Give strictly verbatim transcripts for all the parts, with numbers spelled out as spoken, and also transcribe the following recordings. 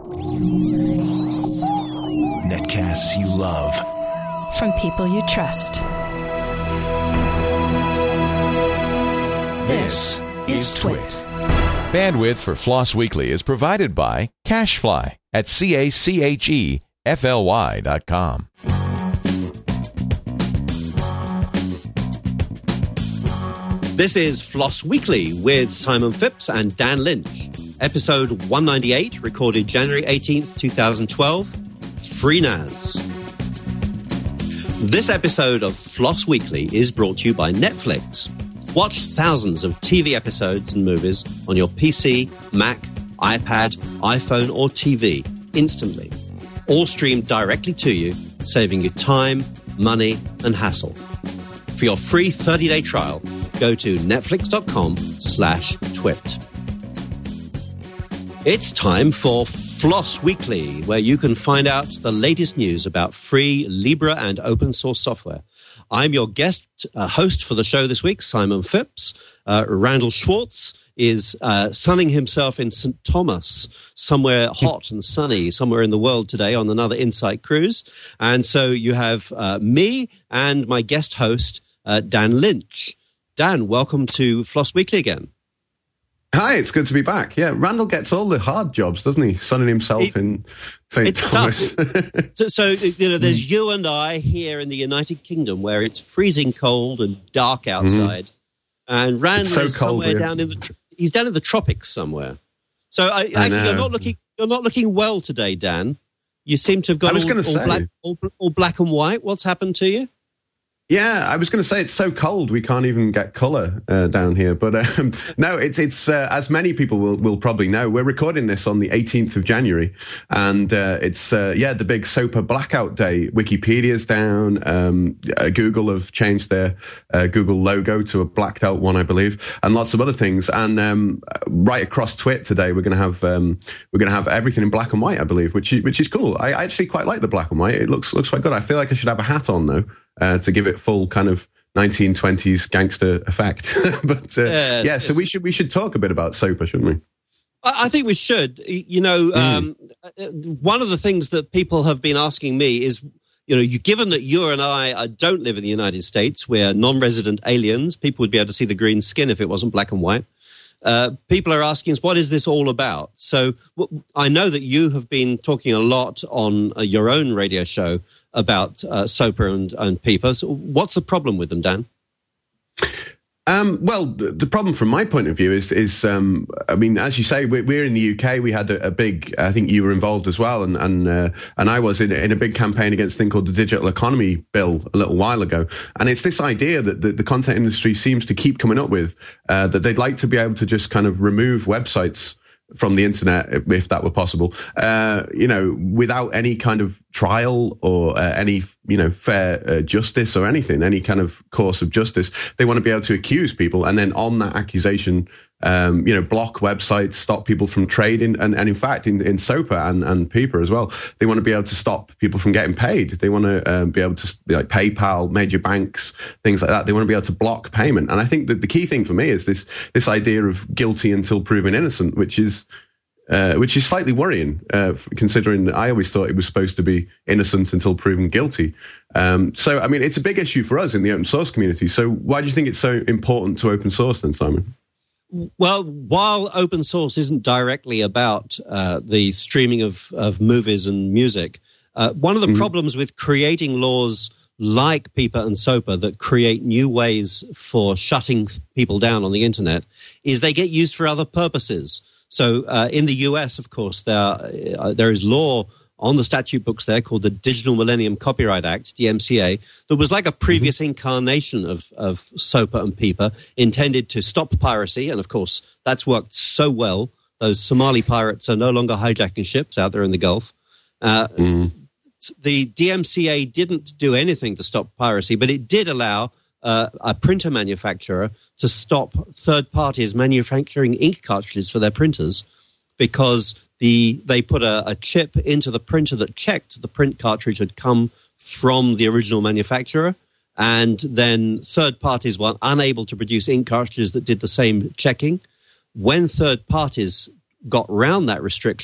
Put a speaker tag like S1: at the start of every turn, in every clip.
S1: Netcasts you love.
S2: From people you trust.
S1: This is Twit.
S3: Bandwidth for Floss Weekly is provided by CacheFly at C A C H E F L Y dot com.
S4: This is Floss Weekly with Simon Phipps and Dan Lynch. Episode one ninety-eight, recorded January eighteenth, twenty twelve. Free N A S. This episode of Floss Weekly is brought to you by Netflix. Watch thousands of T V episodes and movies on your P C, Mac, iPad, iPhone, or T V instantly. All streamed directly to you, saving you time, money, and hassle. For your free thirty-day trial, go to netflix.com slash twit. It's time for Floss Weekly, where you can find out the latest news about free, Libra, and open source software. I'm your guest uh, host for the show this week, Simon Phipps. Uh, Randall Schwartz is uh, sunning himself in Saint Thomas, somewhere hot and sunny, somewhere in the world today on another Insight cruise. And so you have uh, me and my guest host, uh, Dan Lynch. Dan, welcome to Floss Weekly again.
S5: Hi, it's good to be back. Yeah, Randall gets all the hard jobs, doesn't he? Sunning himself it, in Saint Thomas.
S4: so, so, you know, there's you and I here in the United Kingdom where it's freezing cold and dark outside. Mm-hmm. And Randall so is somewhere cold, down in the, he's down in the tropics somewhere. So I, I actually, you're not looking, you're not looking well today, Dan. You seem to have got all, all, black, all, all black and white. What's happened to you?
S5: Yeah, I was going to say it's so cold we can't even get colour uh, down here. But um, no, it's it's uh, as many people will, will probably know. We're recording this on the eighteenth of January, and uh, it's uh, yeah the big SOPA blackout day. Wikipedia's down. Um, uh, Google have changed their uh, Google logo to a blacked out one, I believe, and lots of other things. And um, right across Twit today, we're going to have um, we're going to have everything in black and white, I believe, which is, which is cool. I, I actually quite like the black and white. It looks looks quite good. I feel like I should have a hat on though. Uh, to give it full kind of nineteen twenties gangster effect, but uh, yes, yeah. So we should we should talk a bit about SOPA, shouldn't we?
S4: I think we should. You know, mm. um, one of the things that people have been asking me is, you know, you, given that you and I uh, don't live in the United States, we're non-resident aliens. People would be able to see the green skin if it wasn't black and white. Uh, people are asking us, what is this all about? So w- I know that you have been talking a lot on uh, your own radio show about uh, SOPA and, and PEPA. So what's the problem with them, Dan?
S5: Um, well, the, the problem from my point of view is, is um, I mean, as you say, we're, we're in the U K. We had a, a big, I think you were involved as well, and and uh, and I was in, in a big campaign against a thing called the Digital Economy Bill a little while ago. And it's this idea that the, the content industry seems to keep coming up with, uh, that they'd like to be able to just kind of remove websites from the internet, if that were possible, uh, you know, without any kind of trial or uh, any, you know, fair uh, justice or anything, any kind of course of justice. They want to be able to accuse people and then on that accusation, um, you know, block websites, stop people from trading. And, and in fact, in, in SOPA and, and PEPA as well, they want to be able to stop people from getting paid. They want to um, be able to, like PayPal, major banks, things like that. They want to be able to block payment. And I think that the key thing for me is this this idea of guilty until proven innocent, which is uh, which is slightly worrying, uh, considering I always thought it was supposed to be innocent until proven guilty. Um, so, I mean, it's a big issue for us in the open source community. So why do you think it's so important to open source then, Simon?
S4: Well, while open source isn't directly about uh, the streaming of, of movies and music, uh, one of the mm-hmm. problems with creating laws like PEPA and SOPA that create new ways for shutting people down on the internet is they get used for other purposes. So uh, in the U S, of course, there, uh, there is law on the statute books there called the Digital Millennium Copyright Act, D M C A, that was like a previous mm-hmm. incarnation of, of SOPA and PEPA, intended to stop piracy. And of course, that's worked so well. Those Somali pirates are no longer hijacking ships out there in the Gulf. Uh, mm. The D M C A didn't do anything to stop piracy, but it did allow uh, a printer manufacturer to stop third parties manufacturing ink cartridges for their printers because the they put a, a chip into the printer that checked the print cartridge had come from the original manufacturer, and then third parties were unable to produce ink cartridges that did the same checking. When third parties got round that restriction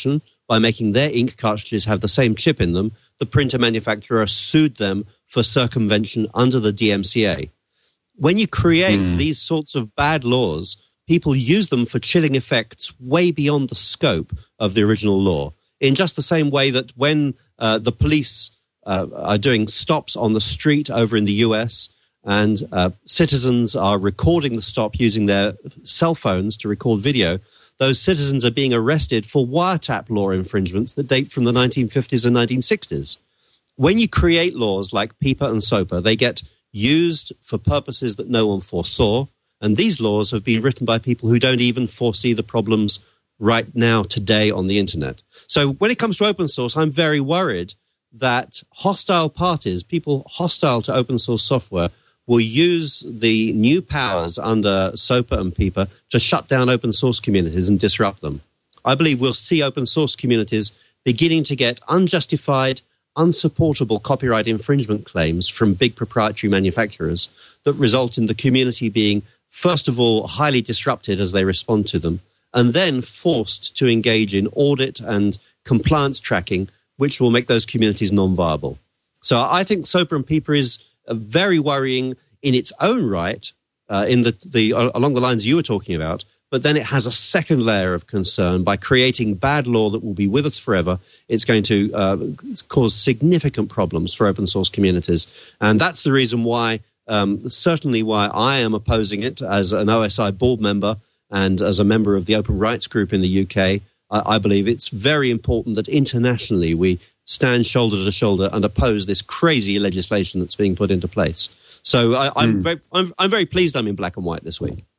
S4: by making their ink cartridges have the same chip in them, the printer manufacturer sued them for circumvention under the D M C A. When you create mm. these sorts of bad laws, people use them for chilling effects way beyond the scope of the original law. In just the same way that when uh, the police uh, are doing stops on the street over in the U S and uh, citizens are recording the stop using their cell phones to record video, those citizens are being arrested for wiretap law infringements that date from the nineteen fifties and nineteen sixties. When you create laws like PIPA and SOPA, they get used for purposes that no one foresaw, and these laws have been written by people who don't even foresee the problems right now, today, on the internet. So when it comes to open source, I'm very worried that hostile parties, people hostile to open source software, will use the new powers under SOPA and PIPA to shut down open source communities and disrupt them. I believe we'll see open source communities beginning to get unjustified, unsupportable copyright infringement claims from big proprietary manufacturers that result in the community being, first of all, highly disrupted as they respond to them, and then forced to engage in audit and compliance tracking, which will make those communities non-viable. So I think SOPA and PIPA is very worrying in its own right, uh, in the, the along the lines you were talking about, but then it has a second layer of concern. By creating bad law that will be with us forever, it's going to uh, cause significant problems for open source communities. And that's the reason why, um, certainly why I am opposing it as an O S I board member and as a member of the Open Rights Group in the U K. I, I believe it's very important that internationally we stand shoulder to shoulder and oppose this crazy legislation that's being put into place. So I, I'm, mm. very, I'm, I'm very pleased I'm in black and white this week.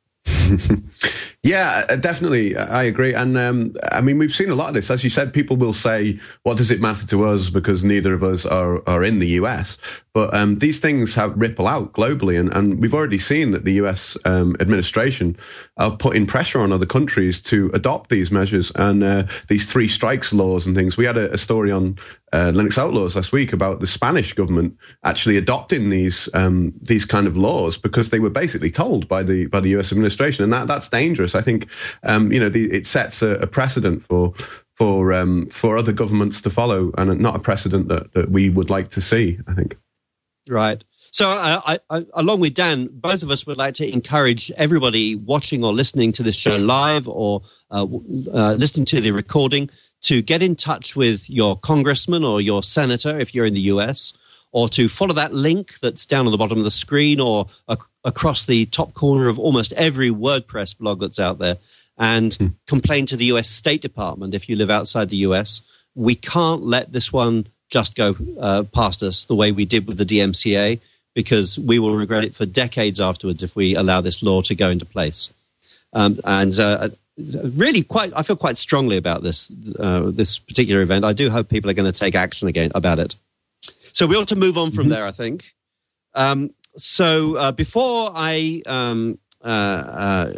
S5: Yeah, definitely. I agree. And um, I mean, we've seen a lot of this. As you said, people will say, what does it matter to us because neither of us are, are in the U S? But um, these things have ripple out globally. And, and we've already seen that the U S um, administration are putting pressure on other countries to adopt these measures and uh, these three strikes laws and things. We had a, a story on uh, Linux Outlaws last week about the Spanish government actually adopting these um, these kind of laws because they were basically told by the by the U S administration. And that that's dangerous. I think, um, you know, the, it sets a, a precedent for for um, for other governments to follow, and not a precedent that, that we would like to see, I think.
S4: Right. So I, I, along with Dan, both of us would like to encourage everybody watching or listening to this show live or uh, uh, listening to the recording to get in touch with your congressman or your senator if you're in the U S, or to follow that link that's down on the bottom of the screen or ac- across the top corner of almost every WordPress blog that's out there, and mm. complain to the U S State Department if you live outside the U S. We can't let this one just go uh, past us the way we did with the D M C A, because we will regret it for decades afterwards if we allow this law to go into place. Um, and uh, really, quite, I feel quite strongly about this uh, this particular event. I do hope people are going to take action again about it. So we ought to move on from mm-hmm. there, I think. Um, so uh, before I... Um, uh, uh,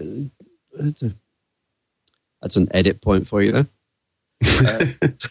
S4: that's an edit point for you there. Uh,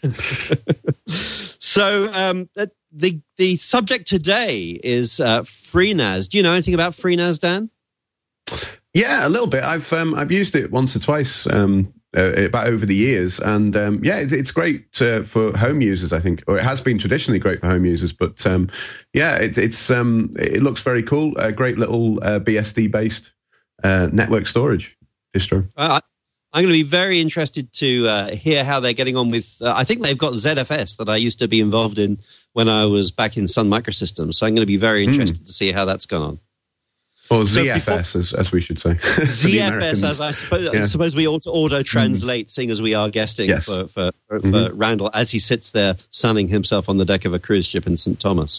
S4: so um, the the subject today is uh, FreeNAS. Do you know anything about FreeNAS, Dan?
S5: Yeah, a little bit. I've um, I've used it once or twice um, uh, about over the years, and um, yeah, it, it's great uh, for home users, I think, or it has been traditionally great for home users. But um, yeah, it, it's um, it looks very cool. A great little uh, B S D based uh, network storage distro. Uh,
S4: I'm going to be very interested to uh, hear how they're getting on with, uh, I think they've got Z F S that I used to be involved in when I was back in Sun Microsystems. So I'm going to be very interested mm. to see how that's gone on.
S5: Or Z F S, so before, as, as we should say.
S4: Z F S, as I suppose, yeah. I suppose we ought to auto-translate, mm. seeing as we are guesting yes. for, for, for, mm-hmm. for Randall, as he sits there sunning himself on the deck of a cruise ship in Saint Thomas.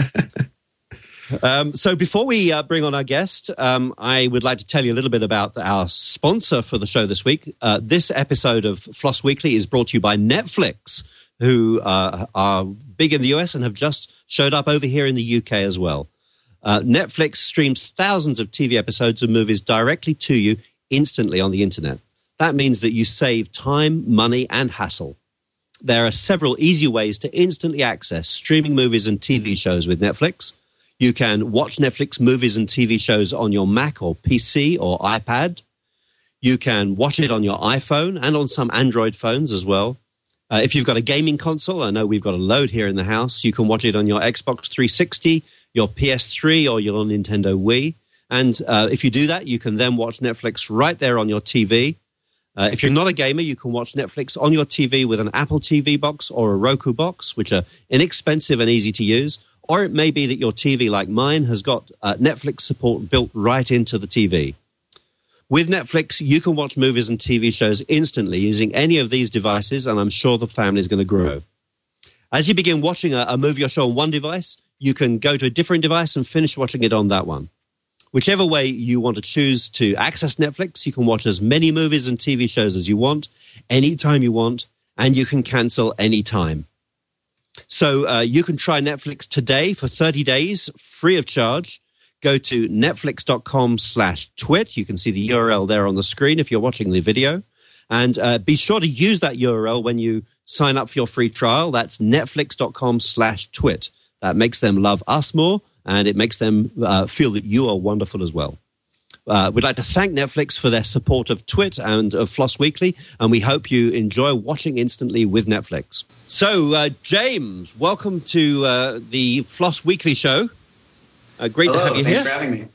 S4: Um, so before we uh, bring on our guest, um, I would like to tell you a little bit about our sponsor for the show this week. Uh, this episode of Floss Weekly is brought to you by Netflix, who uh, are big in the U S and have just showed up over here in the U K as well. Uh, Netflix streams thousands of T V episodes and movies directly to you instantly on the internet. That means that you save time, money, and hassle. There are several easy ways to instantly access streaming movies and T V shows with Netflix. You can watch Netflix movies and T V shows on your Mac or P C or iPad. You can watch it on your iPhone and on some Android phones as well. Uh, if you've got a gaming console, I know we've got a load here in the house, you can watch it on your Xbox three sixty, your P S three, or your Nintendo Wii. And uh, if you do that, you can then watch Netflix right there on your T V. Uh, if you're not a gamer, you can watch Netflix on your T V with an Apple T V box or a Roku box, which are inexpensive and easy to use. Or it may be that your T V, like mine, has got uh, Netflix support built right into the T V. With Netflix, you can watch movies and T V shows instantly using any of these devices, and I'm sure the family is going to grow. As you begin watching a, a movie or show on one device, you can go to a different device and finish watching it on that one. Whichever way you want to choose to access Netflix, you can watch as many movies and T V shows as you want, anytime you want, and you can cancel anytime. So uh, you can try Netflix today for thirty days, free of charge. Go to netflix.com slash twit. You can see the U R L there on the screen if you're watching the video. And uh, be sure to use that U R L when you sign up for your free trial. That's netflix.com slash twit. That makes them love us more, and it makes them uh, feel that you are wonderful as well. Uh, we'd like to thank Netflix for their support of Twit and of Floss Weekly, and we hope you enjoy watching instantly with Netflix. So, uh, James, welcome to uh, the Floss Weekly show. Uh, great
S6: Hello,
S4: to have you
S6: thanks
S4: here.
S6: for having me.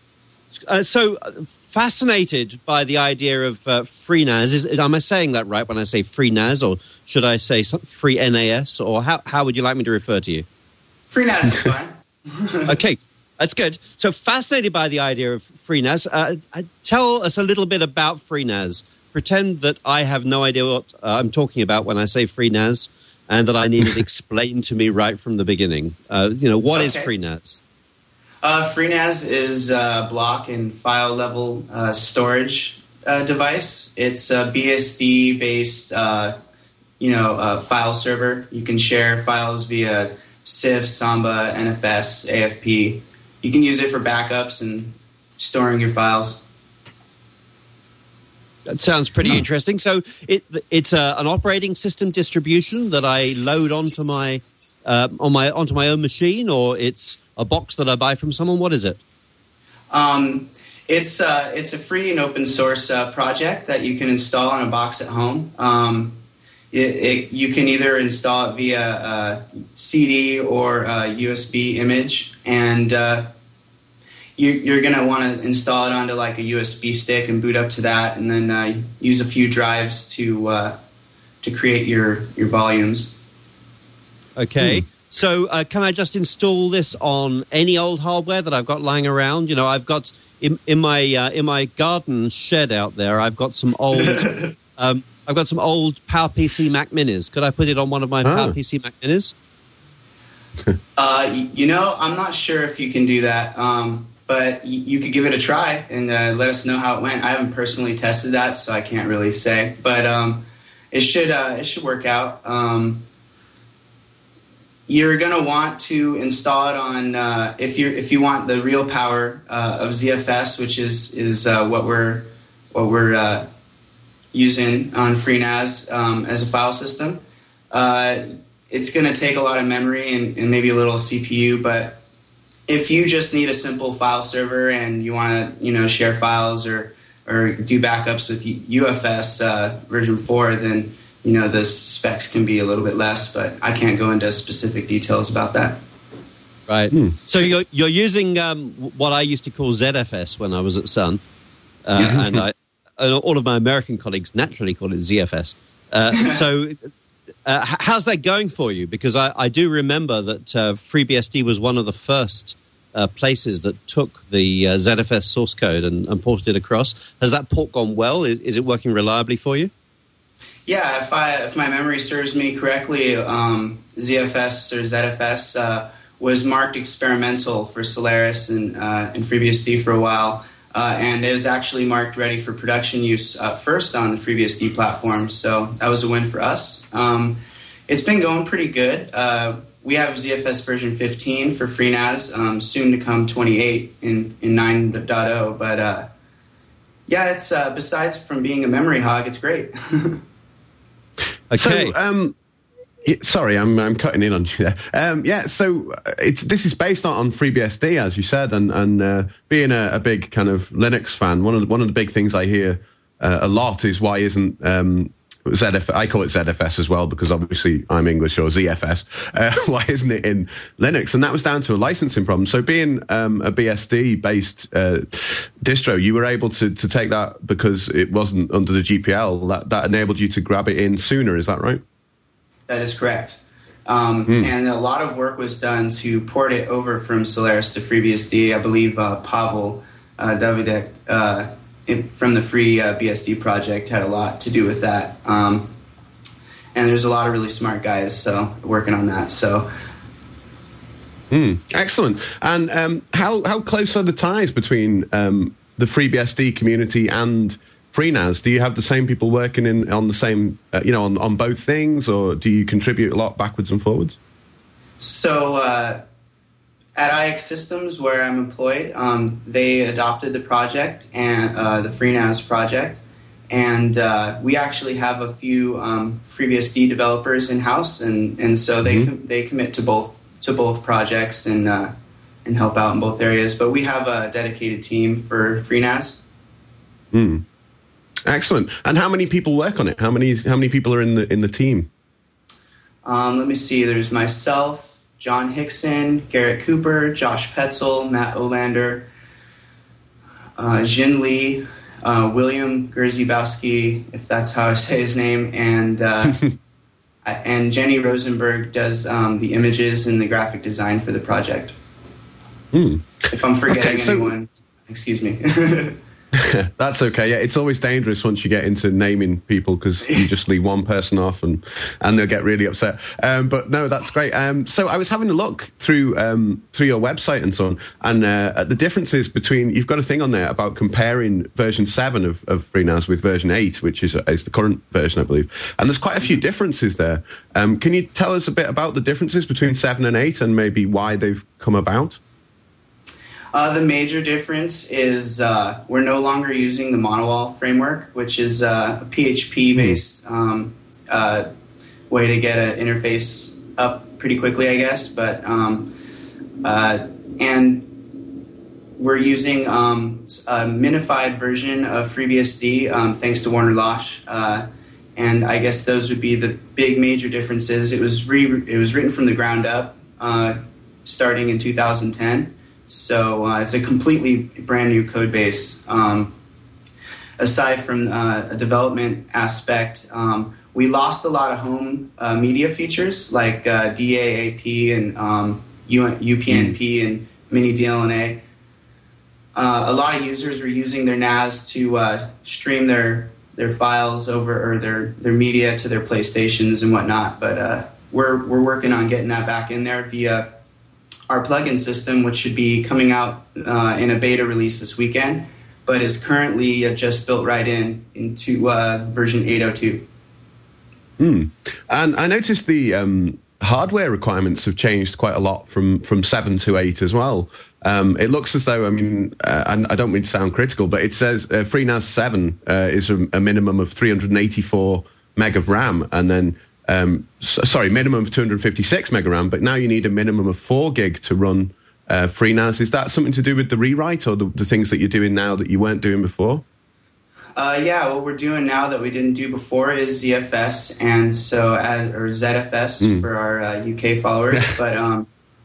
S4: Uh, so, uh, fascinated by the idea of uh, free N A S. Is, am I saying that right when I say free N A S, or should I say some, free N A S, or how, how would you like me to refer to you?
S6: Free N A S is fine.
S4: Okay, that's good. So, fascinated by the idea of free N A S. Uh, uh, tell us a little bit about free N A S. Pretend that I have no idea what uh, I'm talking about when I say free N A S, and that I need it explained to me right from the beginning. Uh, you know, what
S6: okay.
S4: is free N A S?
S6: Uh, free N A S is a block and file level uh, storage uh, device. It's a B S D-based, uh, you know, uh, file server. You can share files via S I F, Samba, N F S, A F P. You can use it for backups and storing your files.
S4: That sounds pretty interesting. So it it's a, an operating system distribution that I load onto my uh, on my onto my own machine, or it's a box that I buy from someone. What is it?
S6: Um, it's uh, it's a free and open source uh, project that you can install on a box at home. Um, it, it, you can either install it via uh, C D or uh, U S B image, and uh, you, you're going to want to install it onto like a U S B stick and boot up to that, and then uh, use a few drives to uh, to create your your volumes.
S4: Okay.
S6: Hmm.
S4: So uh, can I just install this on any old hardware that I've got lying around? You know, I've got in, in my uh, in my garden shed out there, I've got some old um, I've got some old PowerPC Mac Minis. Could I put it on one of my oh. PowerPC Mac Minis?
S6: uh, you know, I'm not sure if you can do that, um, but y- you could give it a try and uh, let us know how it went. I haven't personally tested that, so I can't really say, but um, it should uh, it should work out. Um, You're going to want to install it on uh, if you if you want the real power uh, of Z F S, which is is uh, what we're what we're uh, using on FreeNAS um, as a file system. Uh, it's going to take a lot of memory and, and maybe a little C P U, but if you just need a simple file server and you want to you know share files or or do backups with U F S uh, version four, then you know, the specs can be a little bit less, but I can't go into specific details about that.
S4: Right. Hmm. So you're you're using um, what I used to call Z F S when I was at Sun, uh, and, I, and all of my American colleagues naturally call it Z F S. Uh, so uh, how's that going for you? Because I, I do remember that uh, FreeBSD was one of the first uh, places that took the uh, Z F S source code and, and ported it across. Has that port gone well? Is, is it working reliably for you?
S6: Yeah, if I if my memory serves me correctly, um, Z F S or Z F S uh, was marked experimental for Solaris and uh, and FreeBSD for a while, uh, and it was actually marked ready for production use uh, first on the FreeBSD platform. So that was a win for us. Um, it's been going pretty good. Uh, we have Z F S version fifteen for FreeNAS, um, soon to come twenty-eight in in nine point oh. But uh, yeah, it's uh, besides from being a memory hog, it's great.
S4: Okay.
S5: So, um, it, sorry, I'm I'm cutting in on you there. Um, yeah, so it's this is based on, on FreeBSD, as you said, and and uh, being a, a big kind of Linux fan, one of the, one of the big things I hear uh, a lot is why isn't um, Z F, I call it Z F S as well because obviously I'm English, or Z F S. Uh, why isn't it in Linux? And that was down to a licensing problem. So being um, a B S D-based uh, distro, you were able to to take that because it wasn't under the G P L. That that enabled you to grab it in sooner. Is that right?
S6: That is correct. Um, mm. And a lot of work was done to port it over from Solaris to FreeBSD. I believe uh, Pavel uh, Davidek uh, in, from the Free uh, B S D project had a lot to do with that. Um, and there's a lot of really smart guys so working on that. So,
S5: mm. Excellent. And um, how how close are the ties between um, the FreeBSD community and FreeNAS? Do you have the same people working in on the same, uh, you know, on, on both things, or do you contribute a lot backwards and forwards?
S6: So uh, at I X Systems, where I'm employed, um, they adopted the project and uh, the FreeNAS project, and uh, we actually have a few um, FreeBSD developers in house, and and so they mm-hmm. com- they commit to both to both projects and uh, and help out in both areas. But we have a dedicated team for FreeNAS.
S5: Hmm. Excellent. And how many people work on it? How many how many people are in the in the team?
S6: Um, let me see. There's myself, John Hickson, Garrett Cooper, Josh Petzel, Matt Olander, uh, Jin Lee, uh, William Gerzybowski, if that's how I say his name, and uh, and Jenny Rosenberg does um, the images and the graphic design for the project.
S5: Hmm.
S6: If I'm forgetting
S5: okay, so-
S6: anyone, excuse me.
S5: That's okay. Yeah, it's always dangerous once you get into naming people because you just leave one person off and and they'll get really upset. Um, but no, that's great. Um, so I was having a look through um, through your website and so on, and uh, the differences between, you've got a thing on there about comparing version seven of, of FreeNAS with version eight, which is is the current version, I believe. And there's quite a few differences there. Um, can you tell us a bit about the differences between seven and eight and maybe why they've come about?
S6: Uh, the major difference is uh, we're no longer using the Monowall framework, which is uh, a P H P-based um, uh, way to get an interface up pretty quickly, I guess. But um, uh, and we're using um, a minified version of FreeBSD, um, thanks to Warner Losh. Uh, and I guess those would be the big major differences. It was re- it was written from the ground up, uh, starting in two thousand ten. So uh, it's a completely brand new code base. Um, aside from uh, a development aspect, um, we lost a lot of home uh, media features like uh, D A A P and um, U P N P and mini D L N A. Uh, a lot of users were using their N A S to uh, stream their their files over or their, their media to their PlayStations and whatnot. But uh, we're we're working on getting that back in there via our plugin system, which should be coming out uh, in a beta release this weekend, but is currently uh, just built right in into uh, version eight oh two.
S5: Mm. And I noticed the um, hardware requirements have changed quite a lot from, from seven to eight as well. Um, it looks as though, I mean, uh, and I don't mean to sound critical, but it says uh, FreeNAS seven uh, is a, a minimum of three hundred eighty-four meg of RAM, and then Um, so, sorry, minimum of two hundred fifty-six meg RAM, but now you need a minimum of four gig to run uh, FreeNAS. Is that something to do with the rewrite or the, the things that you're doing now that you weren't doing before?
S6: Uh, yeah, what we're doing now that we didn't do before is Z F S, and so as or Z F S mm. for our uh, U K followers. but um,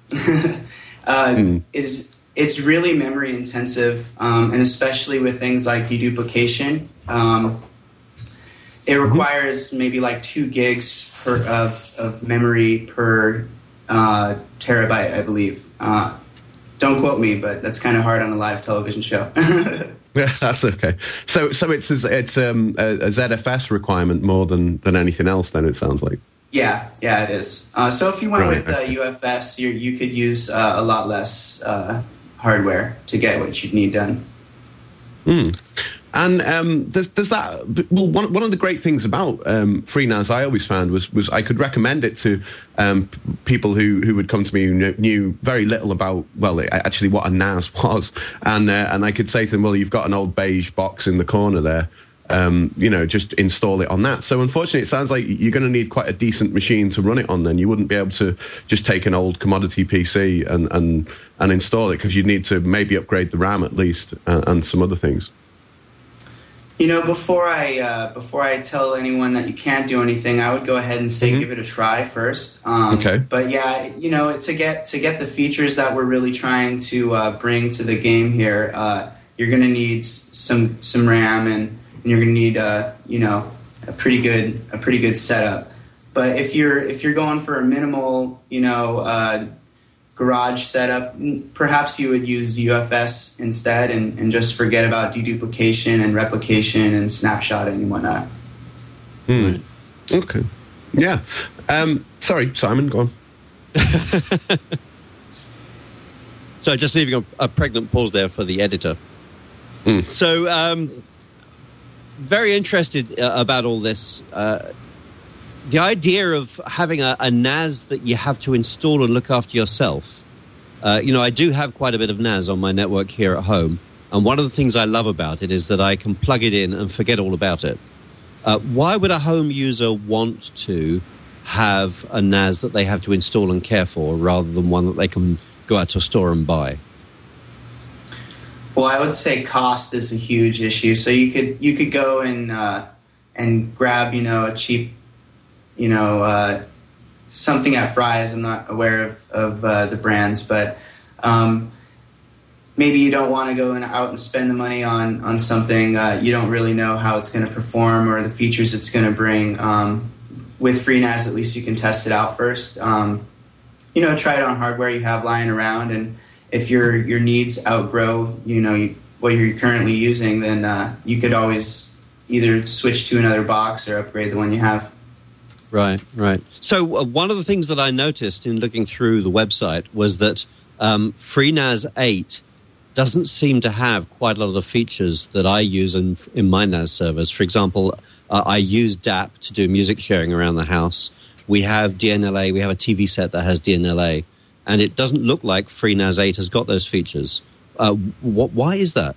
S6: uh, mm. it's it's really memory intensive, um, and especially with things like deduplication, um, it requires maybe like two gigs. Per, of, of memory per uh, terabyte, I believe. Uh, don't quote me, but that's kind of hard on a live television show.
S5: Yeah, that's okay. So, so it's a, it's um, a, a Z F S requirement more than, than anything else. Then it sounds like.
S6: Yeah, yeah, it is. Uh, so if you went
S5: right,
S6: with uh, U F S, you you could use uh, a lot less uh, hardware to get what you'd need done.
S5: Hmm. And um, does, does that, well, one, one of the great things about um, FreeNAS I always found was was I could recommend it to um, people who, who would come to me who knew, knew very little about, well, actually what a N A S was. And uh, and I could say to them, well, you've got an old beige box in the corner there. Um, you know, just install it on that. So unfortunately, it sounds like you're going to need quite a decent machine to run it on. Then you wouldn't be able to just take an old commodity P C and, and, and install it because you'd need to maybe upgrade the RAM at least uh, and some other things.
S6: You know, before I uh, before I tell anyone that you can't do anything, I would go ahead and say
S5: Mm-hmm.
S6: give it a try first. Um,
S5: Okay.
S6: But yeah, you know, to get to get the features that we're really trying to uh, bring to the game here, uh, you're going to need s- some some RAM and, and you're going to need uh, you know a pretty good a pretty good setup. But if you're if you're going for a minimal, you know. Uh, garage setup, perhaps you would use U F S instead and, and just forget about deduplication and replication and snapshotting and whatnot.
S5: Hmm. Okay. Yeah. Um, sorry, Simon, go on.
S4: So just leaving a, a pregnant pause there for the editor.
S5: Mm.
S4: So um, very interested uh, about all this. Uh, the idea of having a, a N A S that you have to install and look after yourself. Uh, you know, I do have quite a bit of N A S on my network here at home. And one of the things I love about it is that I can plug it in and forget all about it. Uh, why would a home user want to have a N A S that they have to install and care for rather than one that they can go out to a store and buy?
S6: Well, I would say cost is a huge issue. So you could you could go and uh, and grab, you know, a cheap, you know, uh, something at Fry's. I'm not aware of, of uh, the brands, but um, maybe you don't want to go and out and spend the money on, on something uh, you don't really know how it's going to perform or the features it's going to bring. Um, with FreeNAS, at least you can test it out first. Um, you know, try it on hardware you have lying around, and if your your needs outgrow, you know, you, what you're currently using, then uh, you could always either switch to another box or upgrade the one you have.
S4: Right, right. So uh, one of the things that I noticed in looking through the website was that um, FreeNAS eight doesn't seem to have quite a lot of the features that I use in, in my N A S servers. For example, uh, I use D A P to do music sharing around the house. We have D N L A. We have a T V set that has D N L A. And it doesn't look like FreeNAS eight has got those features. Uh, wh- why is that?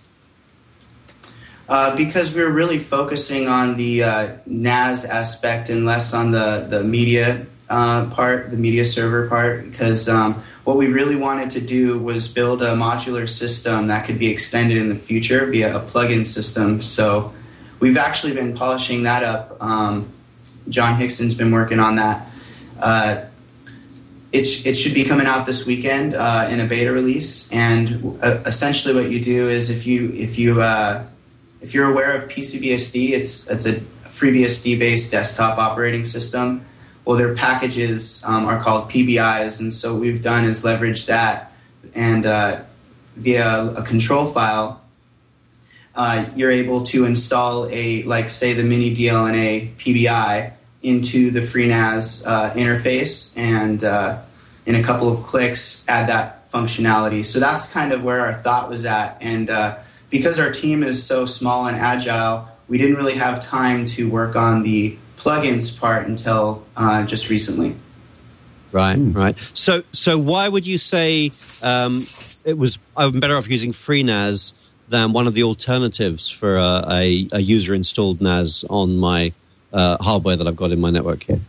S6: Uh, because we're really focusing on the uh, N A S aspect and less on the, the media uh, part, the media server part, because um, what we really wanted to do was build a modular system that could be extended in the future via a plugin system. So we've actually been polishing that up. Um, John Hickson's been working on that. Uh, it, sh- it should be coming out this weekend uh, in a beta release. And uh, essentially what you do is if you if you uh, If you're aware of P C B S D, it's it's a FreeBSD-based desktop operating system. Well, their packages um, are called P B Is, and so what we've done is leverage that, and uh, via a control file, uh, you're able to install a, like, say, the mini D L N A P B I into the FreeNAS uh, interface, and uh, in a couple of clicks, add that functionality. So that's kind of where our thought was at, and uh, because our team is so small and agile, we didn't really have time to work on the plugins part until uh, just recently.
S4: Right, mm. right. So, so why would you say um, it was? I'm better off using FreeNAS than one of the alternatives for a, a, a user-installed N A S on my uh, hardware that I've got in my network here?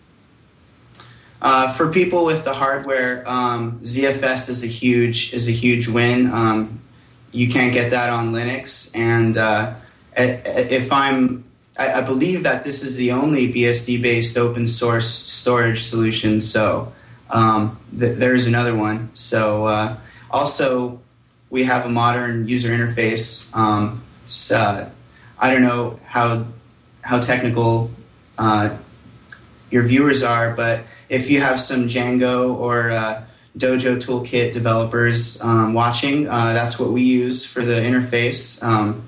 S6: Uh, for people with the hardware, um, Z F S is a huge is a huge win. Um, You can't get that on Linux, and uh, if I'm, I, I believe that this is the only B S D-based open source storage solution. So um, th- there's another one. So uh, also, we have a modern user interface. Um, so, uh, I don't know how how technical uh, your viewers are, but if you have some Django or uh, Dojo Toolkit developers um, watching, uh, that's what we use for the interface, um,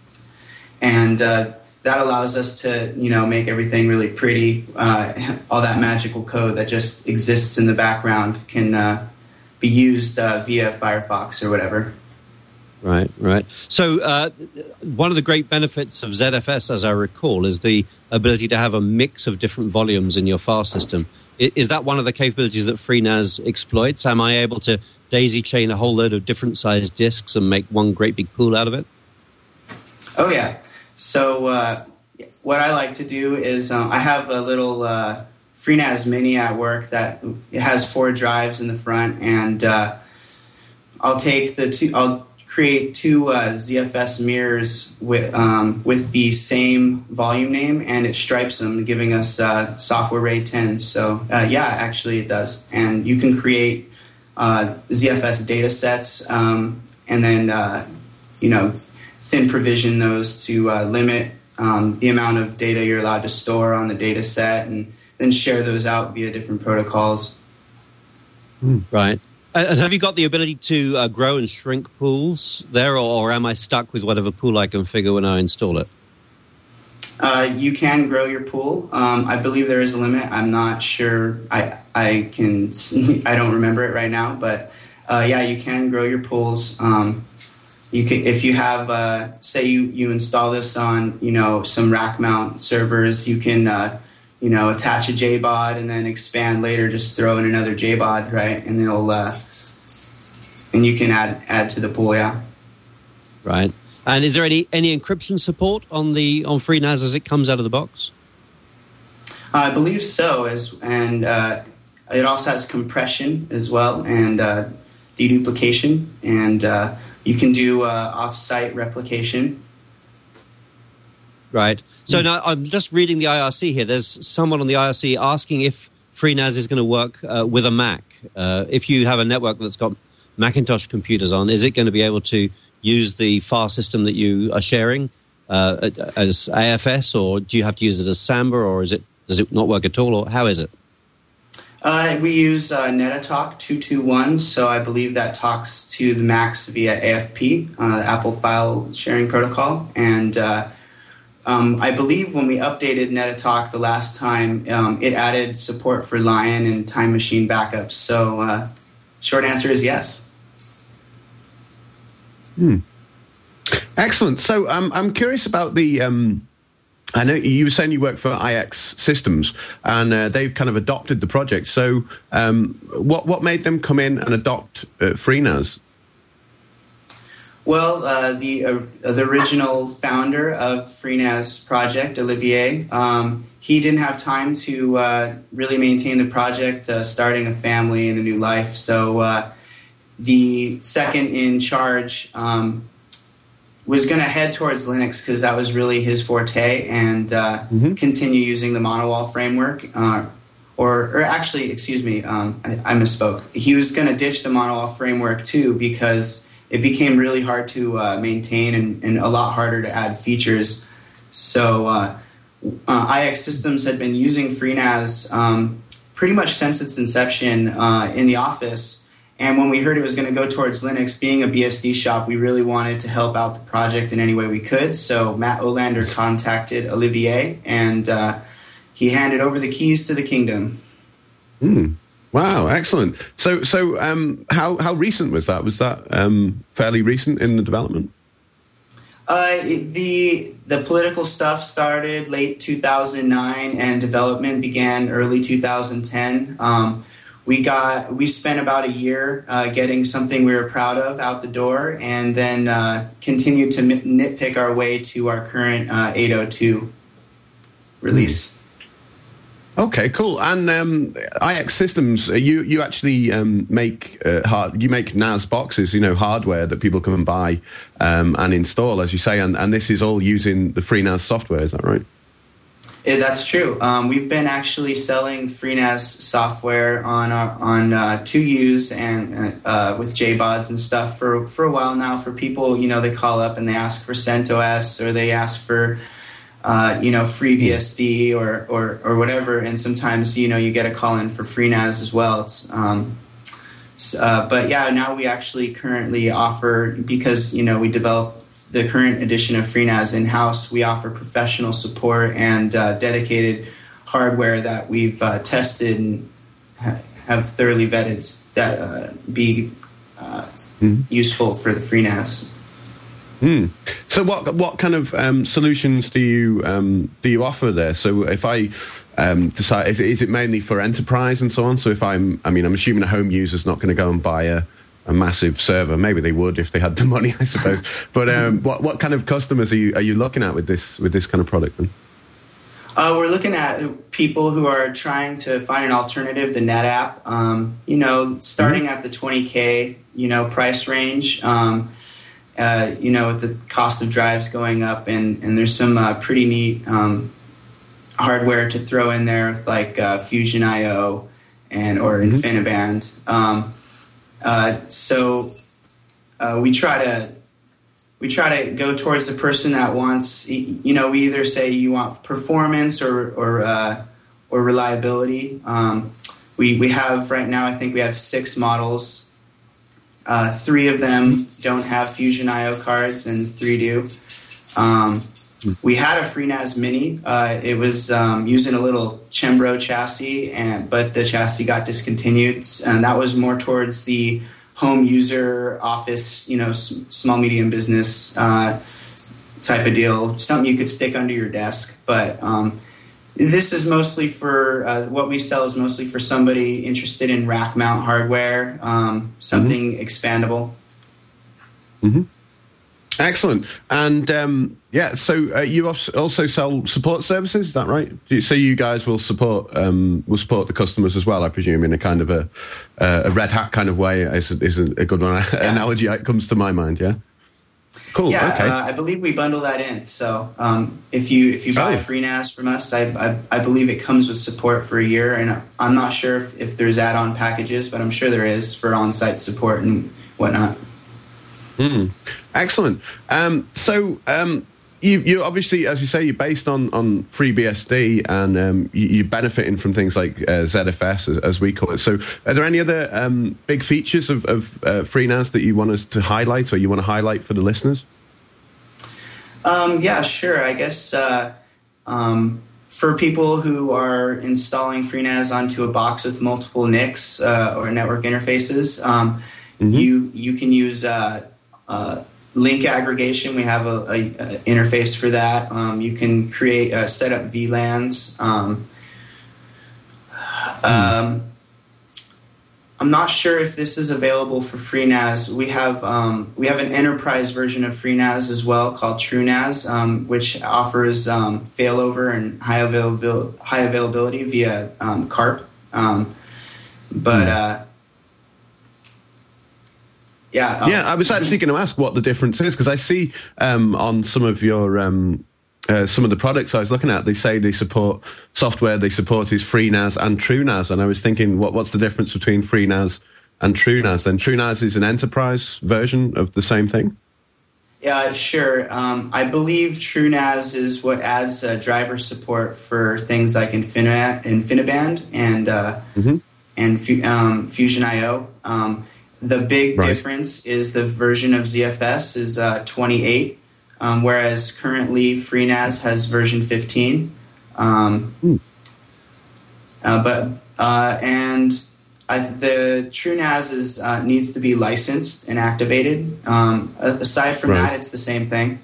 S6: and uh, that allows us to, you know, make everything really pretty. Uh, all that magical code that just exists in the background can uh, be used uh, via Firefox or whatever.
S4: Right, right. So uh, one of the great benefits of Z F S, as I recall, is the ability to have a mix of different volumes in your file system. Is that one of the capabilities that FreeNAS exploits? Am I able to daisy chain a whole load of different sized disks and make one great big pool out of it?
S6: Oh, yeah. So uh, what I like to do is um, I have a little uh, FreeNAS Mini at work that it has four drives in the front, and uh, I'll take the two, I'll create two uh, Z F S mirrors with um, with the same volume name, and it stripes them, giving us uh, software R A I D ten. So uh, yeah, actually it does. And you can create uh, Z F S data sets um, and then uh, you know thin provision those to uh, limit um, the amount of data you're allowed to store on the data set, and then share those out via different protocols.
S4: Right. And have you got the ability to uh, grow and shrink pools there, or, or am I stuck with whatever pool I configure when I install it?
S6: Uh, you can grow your pool. Um, I believe there is a limit. I'm not sure. I I can. I don't remember it right now, but uh, yeah, you can grow your pools. Um, you can, if you have, uh, say, you you install this on you know some rack mount servers. You can uh, you know attach a J B O D and then expand later. Just throw in another J B O D, right, and it'll uh, and you can add add to the pool. Yeah.
S4: Right. And is there any, any encryption support on the on FreeNAS as it comes out of the box?
S6: Uh, I believe so, as and uh, it also has compression as well, and uh, deduplication, and uh, you can do uh, off-site replication.
S4: Right. So now I'm just reading the I R C here. There's someone on the I R C asking if FreeNAS is going to work uh, with a Mac. Uh, if you have a network that's got Macintosh computers on, is it going to be able to use the file system that you are sharing uh, as A F S, or do you have to use it as Samba, or is it does it not work at all, or how is it?
S6: Uh, we use uh, NetaTalk two two one, so I believe that talks to the Macs via A F P, uh, the Apple File Sharing Protocol, and uh, um, I believe when we updated NetaTalk the last time, um, it added support for Lion and Time Machine backups. So, uh, short answer is yes.
S5: Hmm. Excellent. So um, I'm curious about the. Um, I know you were saying you work for I X Systems, and uh, they've kind of adopted the project. So um, what what made them come in and adopt uh, FreeNAS?
S6: Well, uh, the uh, the original founder of FreeNAS project, Olivier, um, he didn't have time to uh, really maintain the project, uh, starting a family and a new life. So. Uh, The second in charge um, was going to head towards Linux because that was really his forte, and uh, mm-hmm. continue using the monowall framework. Uh, or, or actually, excuse me, um, I, I misspoke. He was going to ditch the monowall framework too because it became really hard to uh, maintain and, and a lot harder to add features. So uh, uh, I X Systems had been using FreeNAS um, pretty much since its inception uh, in the office. And when we heard it was going to go towards Linux, being a B S D shop, we really wanted to help out the project in any way we could. So Matt Olander contacted Olivier, and uh, he handed over the keys to the kingdom.
S5: Mm. Wow, excellent. So, so um, how how recent was that? Was that um, fairly recent in the development?
S6: Uh, the the political stuff started late two thousand nine, and development began early two thousand ten. Um, We got we spent about a year uh, getting something we were proud of out the door, and then uh, continued to nitpick our way to our current uh, eight oh two release.
S5: Okay, cool. And um, I X Systems, you you actually um, make uh, hard you make N A S boxes, you know, hardware that people can buy um, and install, as you say, and, and this is all using the FreeNAS software. Is that right?
S6: Yeah, that's true. Um, we've been actually selling FreeNAS software on our, on uh, two U's and uh, with J B O Ds and stuff for for a while now. For people, you know, they call up and they ask for CentOS, or they ask for uh, you know FreeBSD or, or or whatever. And sometimes, you know, you get a call in for FreeNAS as well. It's, um, uh, but yeah, now we actually currently offer, because you know we develop the current edition of FreeNAS in-house, we offer professional support and uh, dedicated hardware that we've uh, tested and ha- have thoroughly vetted that uh, be uh, mm. useful for the FreeNAS.
S5: Mm. So, what what kind of um, solutions do you um, do you offer there? So, if I um, decide, is it, is it mainly for enterprise and so on? So, if I'm, I mean, I'm assuming a home user's not going to go and buy a a massive server. Maybe they would if they had the money, I suppose. But um, what what kind of customers are you are you looking at with this with this kind of product then?
S6: Uh, we're looking at people who are trying to find an alternative to NetApp. Um, you know, starting mm-hmm. at the twenty K you know price range. Um, uh, you know, with the cost of drives going up, and, and there's some uh, pretty neat um, hardware to throw in there with like uh, Fusion I O and or mm-hmm. InfiniBand. Um, uh, so uh, we try to we try to go towards the person that wants, you know, we either say you want performance or or uh, or reliability. Um, we we have right now, I think we have six models. Uh, three of them don't have Fusion I O cards, and three do. Um, we had a FreeNAS Mini. Uh, it was um, using a little Chembro chassis, and but the chassis got discontinued, and that was more towards the home user, office, you know, s- small medium business uh, type of deal. Something you could stick under your desk, but. Um, This is mostly for, uh, what we sell is mostly for somebody interested in rack mount hardware, um, something mm-hmm. expandable.
S5: Mm-hmm. Excellent. And um, yeah, so uh, you also sell support services, is that right? So you guys will support um, will support the customers as well, I presume, in a kind of a, uh, a Red Hat kind of way is, is a good one. Yeah. Analogy that comes to my mind, yeah? Cool.
S6: Yeah,
S5: okay.
S6: uh, I believe we bundle that in. So um, if you if you buy
S5: oh.
S6: FreeNAS from us, I, I I believe it comes with support for a year, and I'm not sure if, if there's add-on packages, but I'm sure there is for on-site support and whatnot.
S5: Mm. Excellent. Um, so um, you you obviously, as you say, you're based on on FreeBSD, and um, you, you're benefiting from things like uh, Z F S, as, as we call it. So, are there any other um, big features of, of uh, FreeNAS that you want us to highlight, or you want to highlight for the listeners?
S6: Um, yeah, sure. I guess uh, um, for people who are installing FreeNAS onto a box with multiple N I Cs uh, or network interfaces, um, mm-hmm. you you can use uh, uh, link aggregation. We have a, a, a interface for that. Um, you can create uh, set up V LANs. Um, mm. um, I'm not sure if this is available for FreeNAS. We have um, we have an enterprise version of FreeNAS as well called TrueNAS, um, which offers um, failover and high availability, high availability via um, C A R P. Um, but uh, yeah, um,
S5: yeah. I was actually going to ask what the difference is, because I see um, on some of your um, uh, some of the products I was looking at, they say they support software they support is FreeNAS and TrueNAS, and I was thinking, what what's the difference between FreeNAS and TrueNAS? Then TrueNAS is an enterprise version of the same thing.
S6: Yeah, sure. Um, I believe TrueNAS is what adds uh, driver support for things like Infini- InfiniBand and uh, mm-hmm. and um, Fusion I O. Um, the big right. difference is the version of Z F S is uh, twenty-eight, um, whereas currently FreeNAS has version fifteen. Um, mm. uh, but uh, and I, the TrueNAS is uh, needs to be licensed and activated. Um, aside from right. that, it's the same thing.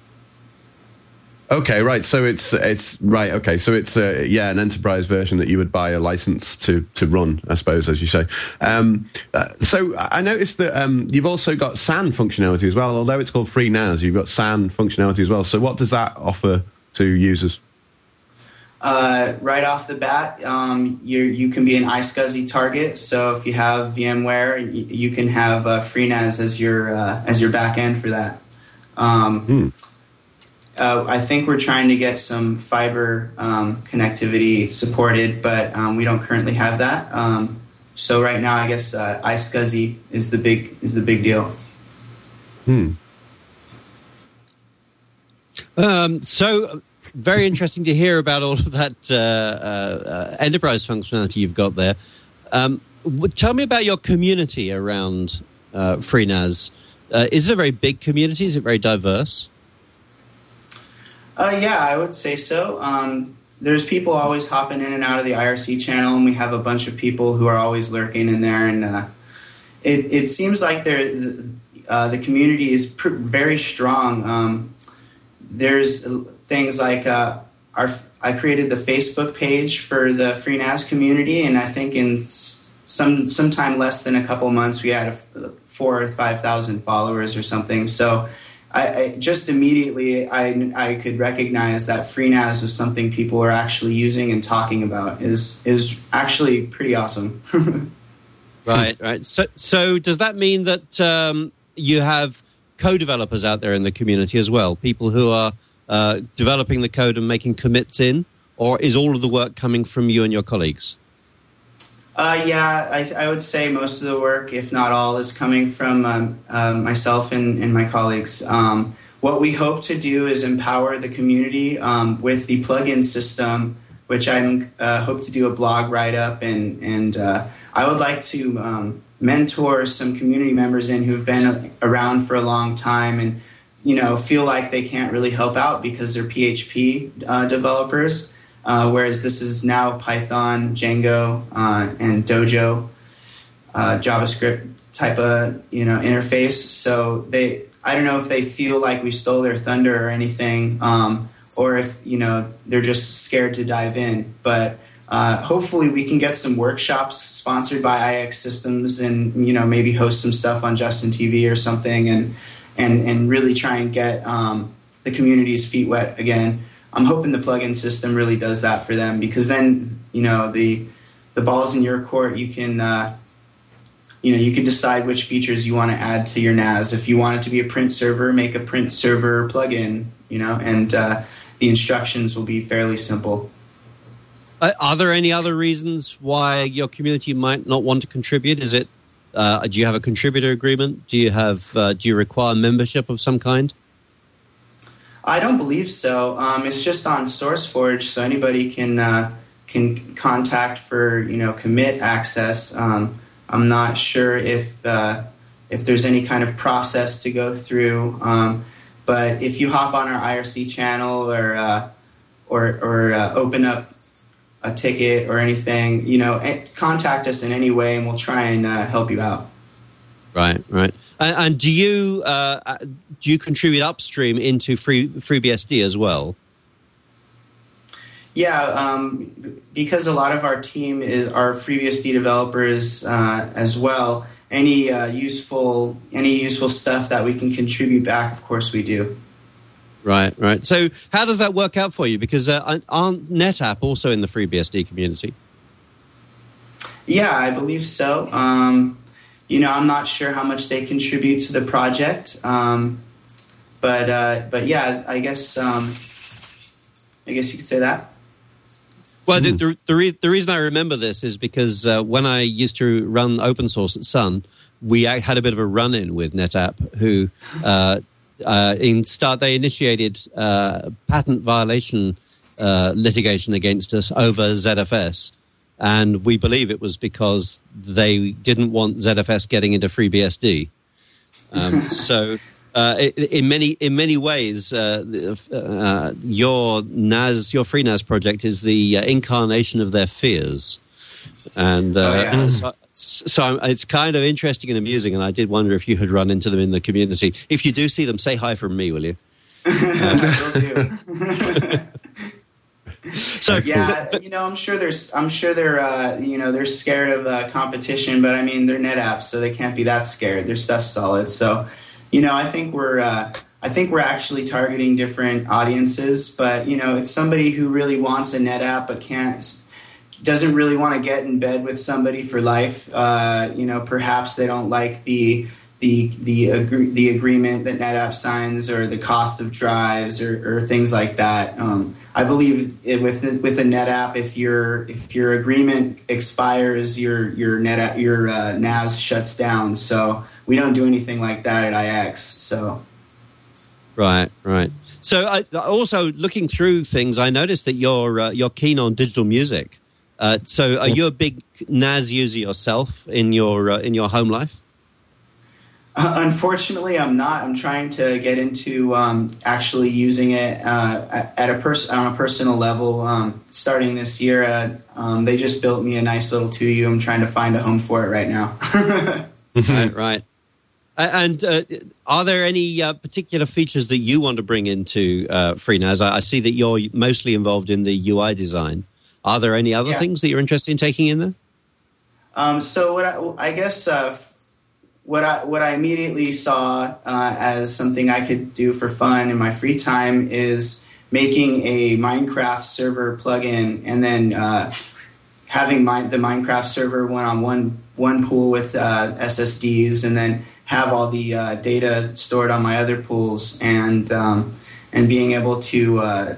S5: Okay, right. So it's it's right. Okay, so it's uh, yeah, an enterprise version that you would buy a license to to run, I suppose, as you say. Um, uh, so I noticed that um, you've also got S A N functionality as well. Although it's called FreeNAS, you've got S A N functionality as well. So what does that offer to users?
S6: Uh, right off the bat, um, you you can be an iSCSI target. So if you have VMware, you, you can have uh, FreeNAS as your uh, as your backend for that. Um, hmm. uh, I think we're trying to get some fiber um, connectivity supported, but um, we don't currently have that. Um, so right now, I guess uh, iSCSI is the big is the big deal.
S5: Hmm.
S4: Um, so. Very interesting to hear about all of that uh, uh, enterprise functionality you've got there. Um, tell me about your community around uh, FreeNAS. Uh, is it a very big community? Is it very diverse?
S6: Uh, yeah, I would say so. Um, there's people always hopping in and out of the I R C channel, and we have a bunch of people who are always lurking in there. And uh, it, it seems like they're, uh, the community is pr- very strong. Um, there's things like uh, our I created the Facebook page for the FreeNAS community, and I think in some sometime less than a couple months we had a, four or five thousand followers or something. So I, I just immediately I I could recognize that FreeNAS is something people are actually using and talking about. is is actually pretty awesome.
S4: Right, right. So so does that mean that um, you have co-developers out there in the community as well, people who are uh, developing the code and making commits in, or is all of the work coming from you and your colleagues?
S6: Uh, yeah, I, I would say most of the work, if not all, is coming from um, uh, myself and, and my colleagues. Um, what we hope to do is empower the community um, with the plugin system, which I uh, hope to do a blog write-up, and, and uh, I would like to um, mentor some community members in who've been around for a long time and, you know, feel like they can't really help out because they're P H P uh, developers. Uh, whereas this is now Python, Django, uh, and Dojo, uh, JavaScript type of, you know, interface. So they, I don't know if they feel like we stole their thunder or anything, um, or if, you know, they're just scared to dive in. But uh, hopefully we can get some workshops sponsored by I X Systems and, you know, maybe host some stuff on Justin T V or something, and and and really try and get um, the community's feet wet again. I'm hoping the plugin system really does that for them, because then, you know, the the ball's in your court. You can, uh, you know, you can decide which features you want to add to your N A S. If you want it to be a print server, make a print server plugin, you know, and uh, the instructions will be fairly simple.
S4: Uh, are there any other reasons why your community might not want to contribute? Is it, uh, do you have a contributor agreement? Do you have, uh, do you require membership of some kind?
S6: I don't believe so. Um, it's just on SourceForge, so anybody can uh, can contact for, you know, commit access. Um, I'm not sure if uh, if there's any kind of process to go through, um, but if you hop on our I R C channel or uh, or or uh, open up a ticket or anything, you know, contact us in any way, and we'll try and uh, help you out.
S4: Right, right. And, and do you uh, do you contribute upstream into Free FreeBSD as well?
S6: Yeah, um, because a lot of our team is are FreeBSD developers uh, as well. Any uh, useful any useful stuff that we can contribute back, of course, we do.
S4: Right, right. So how does that work out for you? Because uh, aren't NetApp also in the FreeBSD community?
S6: Yeah, I believe so. Um, You know, I'm not sure how much they contribute to the project, um, but uh, but yeah, I guess um, I guess you could say that.
S4: Well, the the, the, re- the reason I remember this is because uh, when I used to run open source at Sun, we had a bit of a run-in with NetApp, who uh, uh, in start they initiated uh, patent violation uh, litigation against us over Z F S. And we believe it was because they didn't want Z F S getting into FreeBSD. Um, so, uh, in many in many ways, uh, uh, your N A S, your FreeNAS project, is the uh, incarnation of their fears. And uh,
S6: oh, yeah.
S4: so, so it's kind of interesting and amusing. And I did wonder if you had run into them in the community. If you do see them, say hi from me, will you?
S6: Um, Will do.
S4: So
S6: yeah, you know, I'm sure there's, I'm sure they're, uh, you know, they're scared of uh, competition, but I mean, they're NetApp, so they can't be that scared. Their stuff's solid. So, you know, I think we're, uh, I think we're actually targeting different audiences. But you know, it's somebody who really wants a NetApp but can't, doesn't really want to get in bed with somebody for life. Uh, you know, perhaps they don't like the the the agree, the agreement that NetApp signs, or the cost of drives, or, or things like that. Um, I believe it, with with a NetApp, if your if your agreement expires, your your NetApp your uh, N A S shuts down. So we don't do anything like that at I X. So
S4: right, right. So I, also looking through things, I noticed that you're uh, you're keen on digital music. Uh, so are you a big N A S user yourself in your uh, in your home life?
S6: Uh, unfortunately, I'm not. I'm trying to get into um, actually using it uh, at a pers- on a personal level. Um, starting this year, uh, um, they just built me a nice little two U. I'm trying to find a home for it right now.
S4: Right, right. And uh, are there any uh, particular features that you want to bring into uh, FreeNAS? I, I see that you're mostly involved in the U I design. Are there any other
S6: yeah.
S4: things that you're interested in taking in there?
S6: Um, so what I, I guess. Uh, What I what I immediately saw uh, as something I could do for fun in my free time is making a Minecraft server plugin, and then uh, having my, the Minecraft server one on one one pool with uh, S S Ds, and then have all the uh, data stored on my other pools, and um, and being able to uh,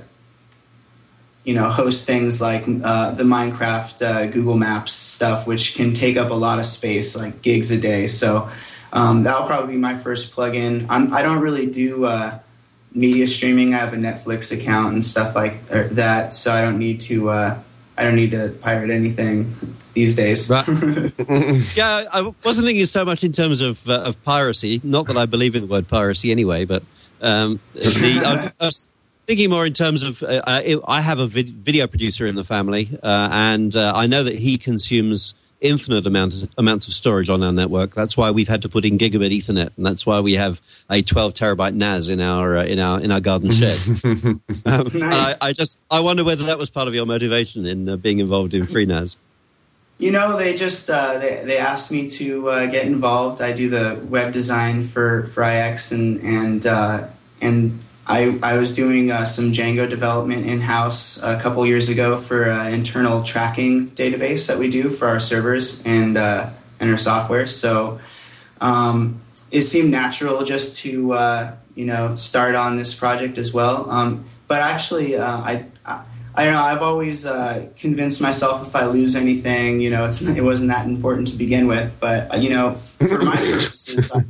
S6: you know host things like uh, the Minecraft uh, Google Maps stuff, which can take up a lot of space, like gigs a day. So um, that'll probably be my first plugin. I'm, I don't really do uh, media streaming. I have a Netflix account and stuff like that, so I don't need to. Uh, I don't need to pirate anything these days.
S4: Right. Yeah, I wasn't thinking so much in terms of uh, of piracy. Not that I believe in the word piracy anyway, but um, the, I, was, I was thinking more in terms of uh, I, I have a vid- video producer in the family, uh, and uh, I know that he consumes infinite amounts amounts of storage on our network. That's why we've had to put in gigabit Ethernet, and that's why we have a twelve terabyte N A S in our uh, in our in our garden shed. um,
S6: Nice.
S4: I, I just I wonder whether that was part of your motivation in uh, being involved in FreeNAS.
S6: You know, they just uh, they they asked me to uh, get involved. I do the web design for, for I X, and and uh, and I I was doing uh, some Django development in house a couple years ago for an internal tracking database that we do for our servers and uh, and our software. So um, it seemed natural just to uh, you know start on this project as well. Um, but actually, uh, I. I I don't know. I've always uh, convinced myself if I lose anything, you know, it's, it wasn't that important to begin with. But uh, you know, for my purposes, I,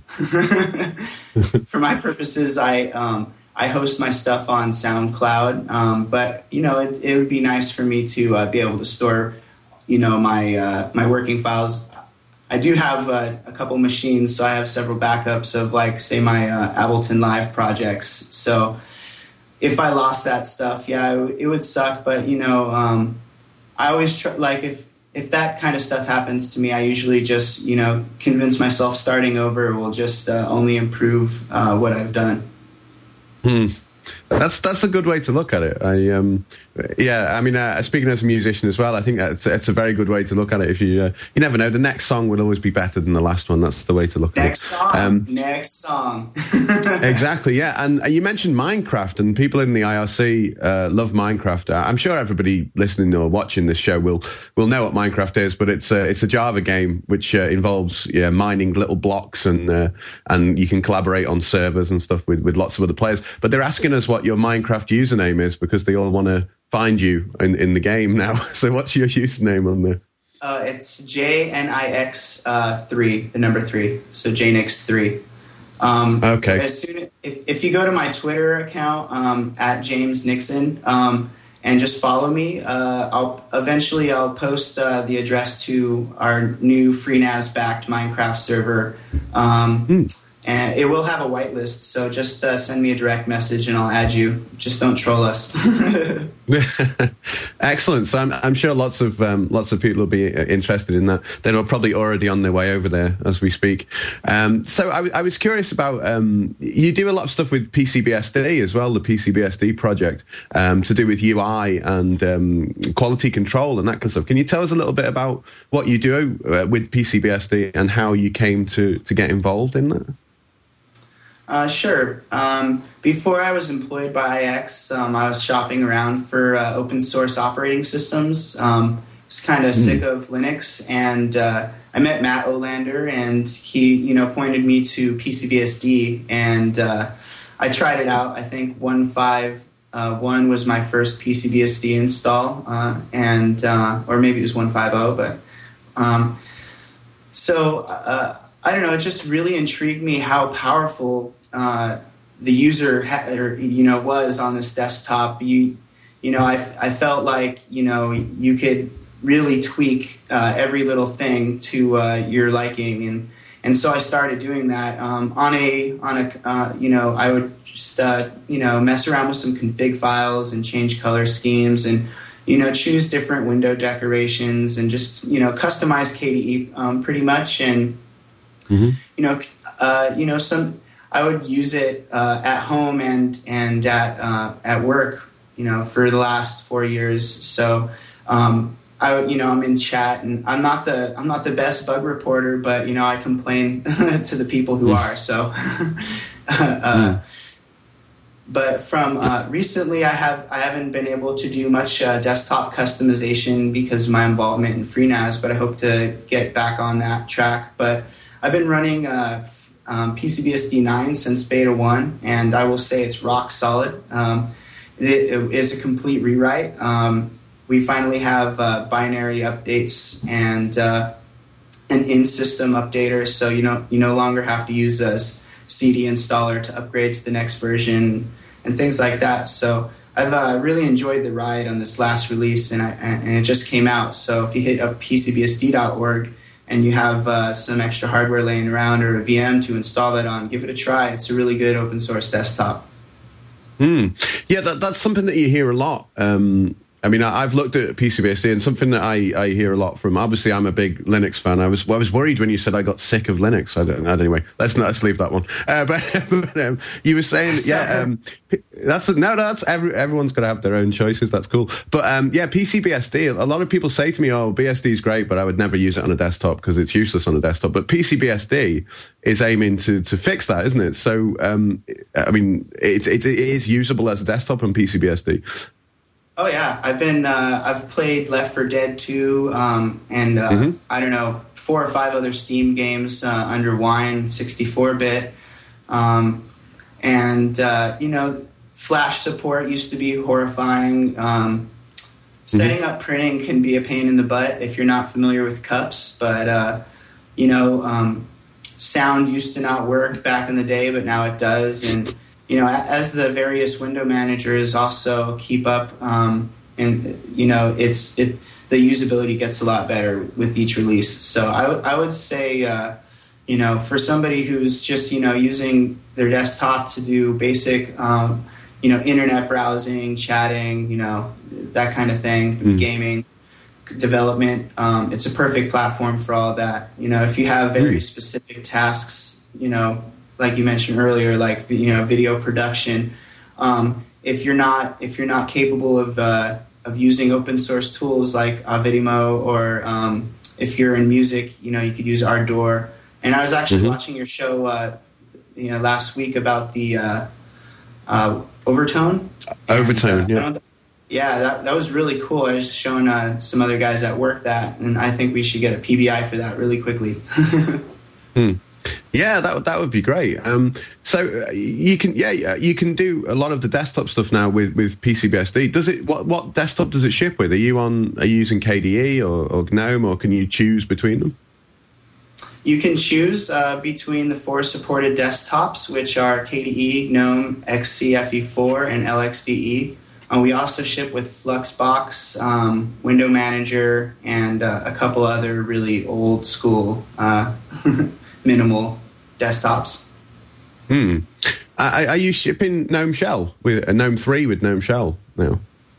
S6: for my purposes, I um, I host my stuff on SoundCloud. Um, but you know, it, it would be nice for me to uh, be able to store, you know, my uh, my working files. I do have uh, a couple machines, so I have several backups of, like, say, my uh, Ableton Live projects. So if I lost that stuff, yeah, it, w- it would suck. But, you know, um, I always try, like, if, if that kind of stuff happens to me, I usually just, you know, convince myself starting over will just uh, only improve uh, what I've done.
S5: Hmm. That's that's a good way to look at it. I um, yeah, I mean, uh, speaking as a musician as well, I think that's it's a very good way to look at it. If you uh, you never know, the next song will always be better than the last one. That's the way to look
S6: Next
S5: at it.
S6: song.
S5: Um,
S6: Next song.
S5: Exactly, yeah. And you mentioned Minecraft, and people in the I R C uh, love Minecraft. Uh, I'm sure everybody listening or watching this show will will know what Minecraft is, but it's a, it's a Java game which uh, involves yeah, mining little blocks, and uh, and you can collaborate on servers and stuff with, with lots of other players. But they're asking us what your Minecraft username is because they all want to find you in, in the game now. So what's your username on there?
S6: Uh, it's J N I X uh, three, the number three. So J N I X three. Um,
S5: Okay.
S6: As soon if if you go to my Twitter account um, at James Nixon um, and just follow me, uh, I'll eventually I'll post uh, the address to our new FreeNAS backed Minecraft server. Um,
S5: Mm.
S6: And it will have a whitelist, so just uh, send me a direct message and I'll add you. Just don't troll us.
S5: Excellent. So I'm, I'm sure lots of um, lots of people will be interested in that. They're probably already on their way over there as we speak. Um, so I, I was curious about um, you do a lot of stuff with P C B S D as well, the P C B S D project, um, to do with U I and um, quality control and that kind of stuff. Can you tell us a little bit about what you do uh, with P C B S D and how you came to to get involved in that?
S6: Uh, sure. Um, before I was employed by I X, um, I was shopping around for uh, open source operating systems. Um, I was kind of mm. sick of Linux, and uh, I met Matt Olander, and he, you know, pointed me to P C B S D, and uh, I tried it out. I think one point five uh, one was my first P C B S D install, uh, and uh, or maybe it was one point five zero, but um, so. Uh, I don't know. It just really intrigued me how powerful uh, the user, ha- or, you know, was on this desktop. You, you know, I, I felt like you know you could really tweak uh, every little thing to uh, your liking, and and so I started doing that um, on a on a uh, you know I would just uh, you know mess around with some config files and change color schemes and you know choose different window decorations and just you know customize K D E um, pretty much and. Mm-hmm. You know, uh, you know, some I would use it uh, at home and and at uh, at work. You know, for the last four years. So, um, I you know I'm in chat, and I'm not the I'm not the best bug reporter, but you know I complain to the people who are. So, uh, mm. but from uh, recently, I have I haven't been able to do much uh, desktop customization because of my involvement in FreeNAS. But I hope to get back on that track. But I've been running uh, um, P C B S D nine since beta one, and I will say it's rock solid. Um, it, it is a complete rewrite. Um, we finally have uh, binary updates and uh, an in-system updater, so you know you no longer have to use a C D installer to upgrade to the next version and things like that. So I've uh, really enjoyed the ride on this last release, and, I, and it just came out. So if you hit up P C B S D dot org and you have uh, some extra hardware laying around or a V M to install that on, give it a try. It's a really good open source desktop.
S5: Mm. Yeah, that, that's something that you hear a lot. Um, I mean, I, I've looked at P C B S D, and something that I, I hear a lot from. Obviously, I'm a big Linux fan. I was I was worried when you said I got sick of Linux. I don't. Anyway, let's not let's leave that one. Uh, but but um, you were saying, yeah, um, that's no, that's every, everyone's got to have their own choices. That's cool. But um, yeah, P C B S D. A lot of people say to me, "Oh, B S D is great, but I would never use it on a desktop because it's useless on a desktop." But P C B S D is aiming to to fix that, isn't it? So um, I mean, it, it, it is usable as a desktop on P C B S D.
S6: Oh yeah, I've been uh, I've played Left four Dead two um, and uh, mm-hmm. I don't know four or five other Steam games uh, under Wine sixty-four bit, um, and uh, you know Flash support used to be horrifying. Um, setting mm-hmm. up printing can be a pain in the butt if you're not familiar with cups, but uh, you know um, sound used to not work back in the day, but now it does, and you know, as the various window managers also keep up, um, and you know, it's it the usability gets a lot better with each release. So I, w- I would say, uh, you know, for somebody who's just you know using their desktop to do basic, um, you know, internet browsing, chatting, you know, that kind of thing, mm. gaming, development, um, it's a perfect platform for all of that. You know, if you have very mm. specific tasks, you know. Like you mentioned earlier, like you know, video production. Um, if you're not if you're not capable of uh, of using open source tools like Avidimo, or um, if you're in music, you know, you could use Ardour. And I was actually mm-hmm. watching your show, uh, you know, last week about the uh, uh, Overtone.
S5: Overtone,
S6: and, uh,
S5: yeah.
S6: Yeah, that that was really cool. I was showing uh, some other guys at work that, and I think we should get a P B I for that really quickly.
S5: hmm. Yeah, that that would be great. Um, so uh, you can, yeah, you can do a lot of the desktop stuff now with, with P C B S D. Does it? What what desktop does it ship with? Are you on? Are you using K D E or, or GNOME, or can you choose between them?
S6: You can choose uh, between the four supported desktops, which are K D E, GNOME, X C F E four, and L X D E. Uh, we also ship with Fluxbox, um, Window Manager, and uh, a couple other really old school uh, minimal desktops.
S5: Hmm. Are, are you shipping GNOME Shell with a GNOME three with GNOME Shell now?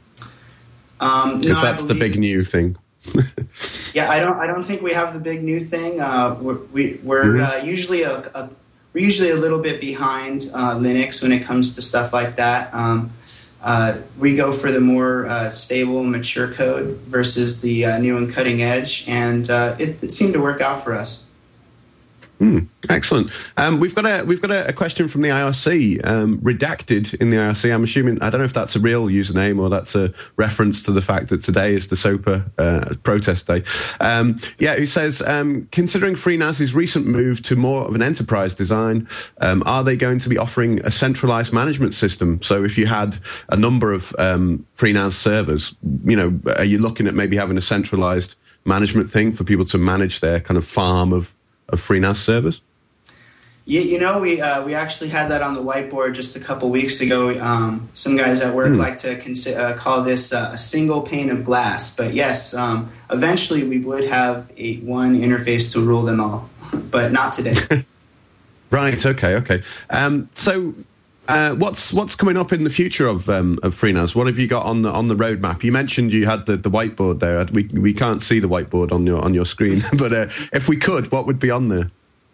S6: Um,
S5: because
S6: no,
S5: that's the big new thing.
S6: Yeah, I don't. I don't think we have the big new thing. Uh, we're we, we're mm-hmm. uh, usually a, a we're usually a little bit behind uh, Linux when it comes to stuff like that. Um, uh, we go for the more uh, stable, mature code versus the uh, new and cutting edge, and uh, it, it seemed to work out for us.
S5: Mm, excellent. Um, we've got a we've got a, a question from the I R C, um, redacted in the I R C. I'm assuming, I don't know if that's a real username or that's a reference to the fact that today is the SOPA uh, protest day. Um, yeah, who says, um, considering FreeNAS's recent move to more of an enterprise design, um, are they going to be offering a centralized management system? So if you had a number of um, FreeNAS servers, you know, are you looking at maybe having a centralized management thing for people to manage their kind of farm of of FreeNAS servers?
S6: Yeah, you know, we uh, we actually had that on the whiteboard just a couple weeks ago. Um, some guys at work mm. like to consi- uh, call this uh, a single pane of glass. But yes, um, eventually we would have a one interface to rule them all, but not today.
S5: Right. Okay. Okay. Um, so. Uh, what's what's coming up in the future of um, of FreeNAS? What have you got on the on the roadmap? You mentioned you had the, the whiteboard there. We we can't see the whiteboard on your on your screen, but uh, if we could, what would be on there?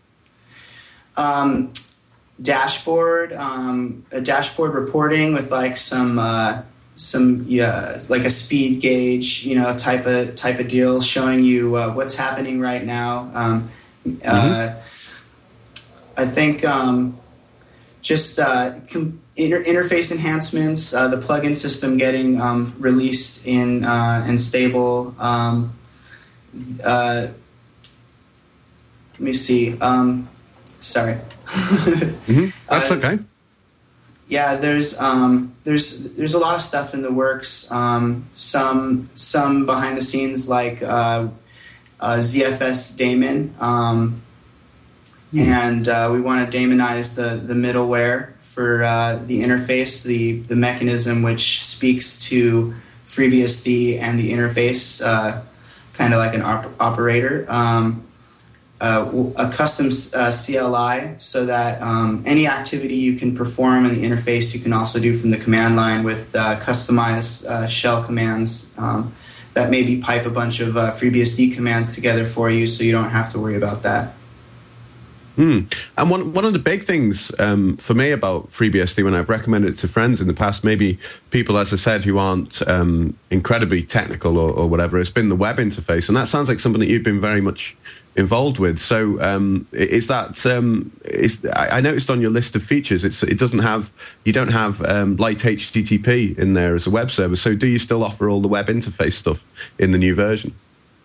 S6: Um, dashboard, um, a dashboard reporting with like some uh, some yeah, like a speed gauge, you know, type of type of deal, showing you uh, what's happening right now. Um, mm-hmm. uh, I think. Um, Just uh, com- inter- interface enhancements, uh, the plugin system getting um, released in uh, and stable. Um, uh, let me see. Um, sorry,
S5: mm-hmm. That's
S6: uh,
S5: okay.
S6: Yeah, there's um, there's there's a lot of stuff in the works. Um, some some behind the scenes like uh, uh, Z F S daemon, um, and uh, we want to daemonize the the middleware for uh, the interface, the the mechanism which speaks to FreeBSD and the interface, uh, kind of like an op- operator. Um, Uh, a custom uh, C L I so that um, any activity you can perform in the interface you can also do from the command line with uh, customized uh, shell commands um, that maybe pipe a bunch of uh, FreeBSD commands together for you so you don't have to worry about that.
S5: Hmm. And one one of the big things um, for me about FreeBSD when I've recommended it to friends in the past, maybe people, as I said, who aren't um, incredibly technical or, or whatever, it's been the web interface. And that sounds like something that you've been very much involved with. So um, is that, um, is, I, I noticed on your list of features, it's, it doesn't have, you don't have um, light H T T P in there as a web server. So do you still offer all the web interface stuff in the new version?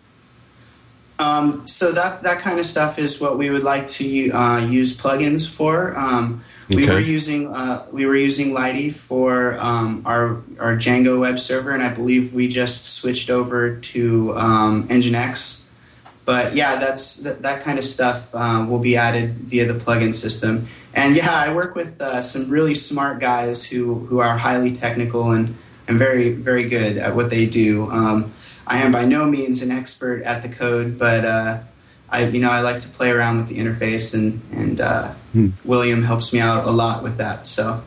S6: Um, so that, that kind of stuff is what we would like to uh, use plugins for. Um, we
S5: okay.
S6: were using uh, we were using Lighty for um, our our Django web server, and I believe we just switched over to um, Nginx. But yeah, that's that, that kind of stuff uh, will be added via the plugin system. And yeah, I work with uh, some really smart guys who who are highly technical and and very very good at what they do. Um, I am by no means an expert at the code, but uh, I, you know, I like to play around with the interface, and and uh, hmm. William helps me out a lot with that. So,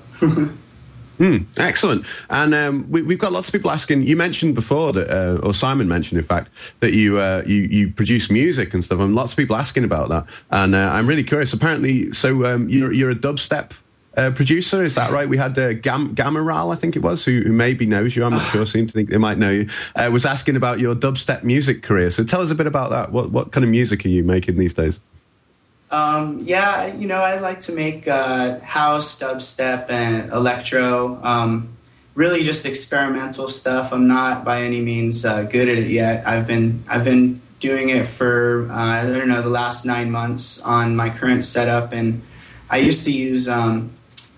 S5: hmm, excellent. And um, we, we've got lots of people asking. You mentioned before that, uh, or Simon mentioned, in fact, that you uh, you you produce music and stuff, and lots of people asking about that. And uh, I'm really curious. Apparently, so um, you're you're a dubstep Uh, producer, is that right? We had uh, Gam- Gamaral, I think it was, who, who maybe knows you. I'm not sure. Seem to think they might know you. Uh, was asking about your dubstep music career. So tell us a bit about that. What what kind of music are you making these days?
S6: Um, yeah, you know, I like to make uh, house, dubstep, and electro. Um, really, just experimental stuff. I'm not by any means uh, good at it yet. I've been I've been doing it for uh, I don't know the last nine months on my current setup, and I used to use. Um,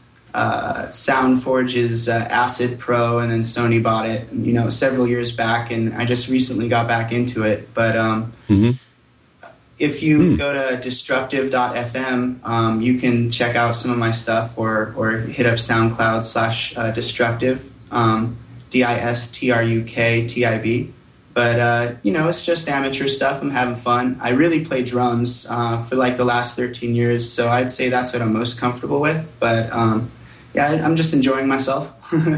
S6: Uh, SoundForge's uh, Acid Pro, and then Sony bought it, you know, several years back, and I just recently got back into it. But um, mm-hmm. if you mm. go to destructive dot f m, um, you can check out some of my stuff, or or hit up SoundCloud slash uh, Destructive, um, D I S T R U K T I V. But, uh, you know, it's just amateur stuff. I'm having fun. I really play drums uh, for like the last thirteen years, so I'd say that's what I'm most comfortable with. But, um, yeah, I'm just enjoying myself.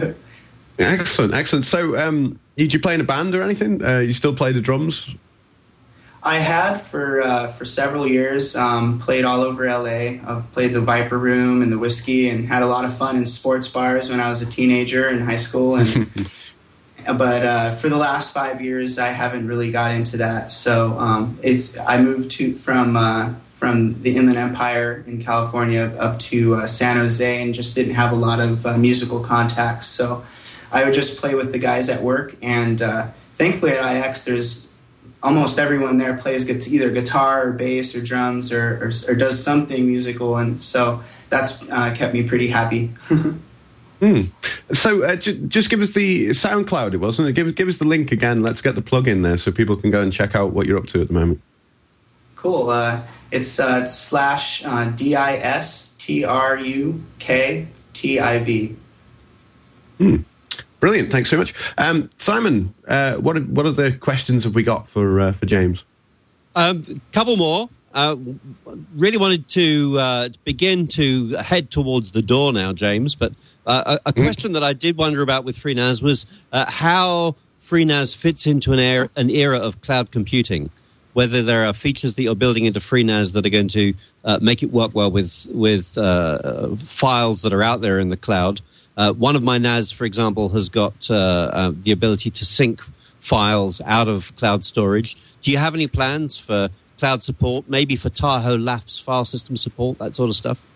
S5: Excellent, excellent. So, um, did you play in a band or anything? Uh, you still play the drums?
S6: I had for uh, for several years. Um, played all over L A. I've played the Viper Room and the Whiskey, and had a lot of fun in sports bars when I was a teenager in high school. And but uh, for the last five years, I haven't really got into that. So um, it's I moved to from. Uh, from the Inland Empire in California up to uh, San Jose, and just didn't have a lot of uh, musical contacts. So I would just play with the guys at work. And uh, thankfully at I X, there's almost everyone there plays either guitar or bass or drums or, or, or does something musical. And so that's uh, kept me pretty happy.
S5: mm. So uh, j- just give us the SoundCloud, it wasn't it? Give, give us the link again. Let's get the plug in there so people can go and check out what you're up to at the moment.
S6: Cool. Uh, it's uh, slash uh, D I S T R U K T I V.
S5: Hmm. Brilliant. Thanks so much. Um, Simon, uh, what, are, what other questions have we got for uh, for James?
S4: A um, couple more. Uh, really wanted to uh, begin to head towards the door now, James, but uh, a, a question mm. that I did wonder about with FreeNAS was uh, how FreeNAS fits into an era, an era of cloud computing. Whether there are features that you're building into FreeNAS that are going to uh, make it work well with with uh, files that are out there in the cloud. Uh, one of my N A S, for example, has got uh, uh, the ability to sync files out of cloud storage. Do you have any plans for cloud support, maybe for Tahoe L A F's file system support, that sort of stuff?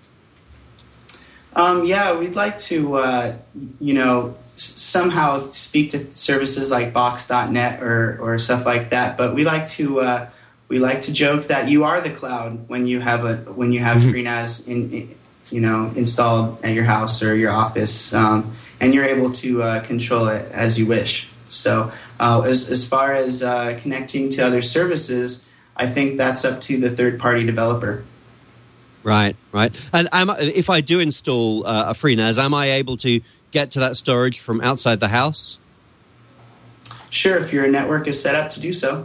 S6: Um, yeah, we'd like to, uh, you know, somehow speak to services like box dot net or, or stuff like that. But we like to uh, we like to joke that you are the cloud when you have a when you have FreeNAS in, in you know installed at your house or your office, um, and you're able to uh, control it as you wish. So uh, as as far as uh, connecting to other services, I think that's up to the third party developer.
S4: Right, right. And am I, if I do install uh, a FreeNAS, am I able to get to that storage from outside the house?
S6: Sure, if your network is set up to do so.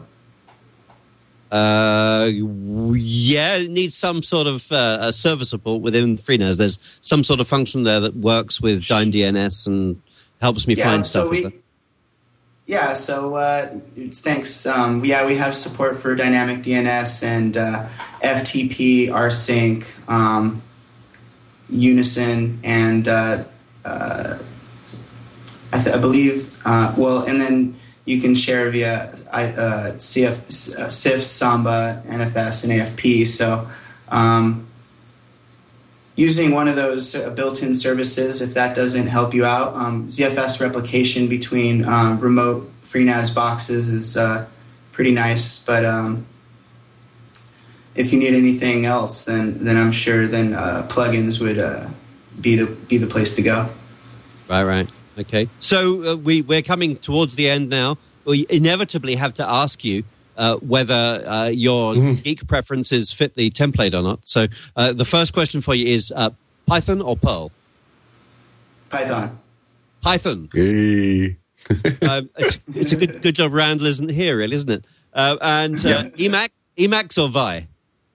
S4: Uh, yeah, it needs some sort of uh, server support within FreeNAS. There's some sort of function there that works with DynDNS and helps me
S6: yeah,
S4: find
S6: so
S4: stuff.
S6: We, yeah, so uh, thanks. Um, yeah, we have support for dynamic D N S and uh, F T P, rsync, um, Unison, and uh, uh, I, th- I believe, uh, well, and then you can share via uh, C F, uh, S I F, Samba, N F S, and A F P. So um, using one of those uh, built-in services, if that doesn't help you out, um, Z F S replication between um, remote FreeNAS boxes is uh, pretty nice. But um, if you need anything else, then then I'm sure then uh, plugins would uh, be the be the place to go.
S4: Right, right. Okay, so uh, we, we're coming towards the end now. We inevitably have to ask you uh, whether uh, your mm-hmm. geek preferences fit the template or not. So uh, the first question for you is uh, Python or Perl?
S6: Python.
S4: Python.
S5: Hey.
S4: um, it's, it's a good good job Randall isn't here, really, isn't it? Uh, and uh, yeah. Emacs, Emacs or Vi?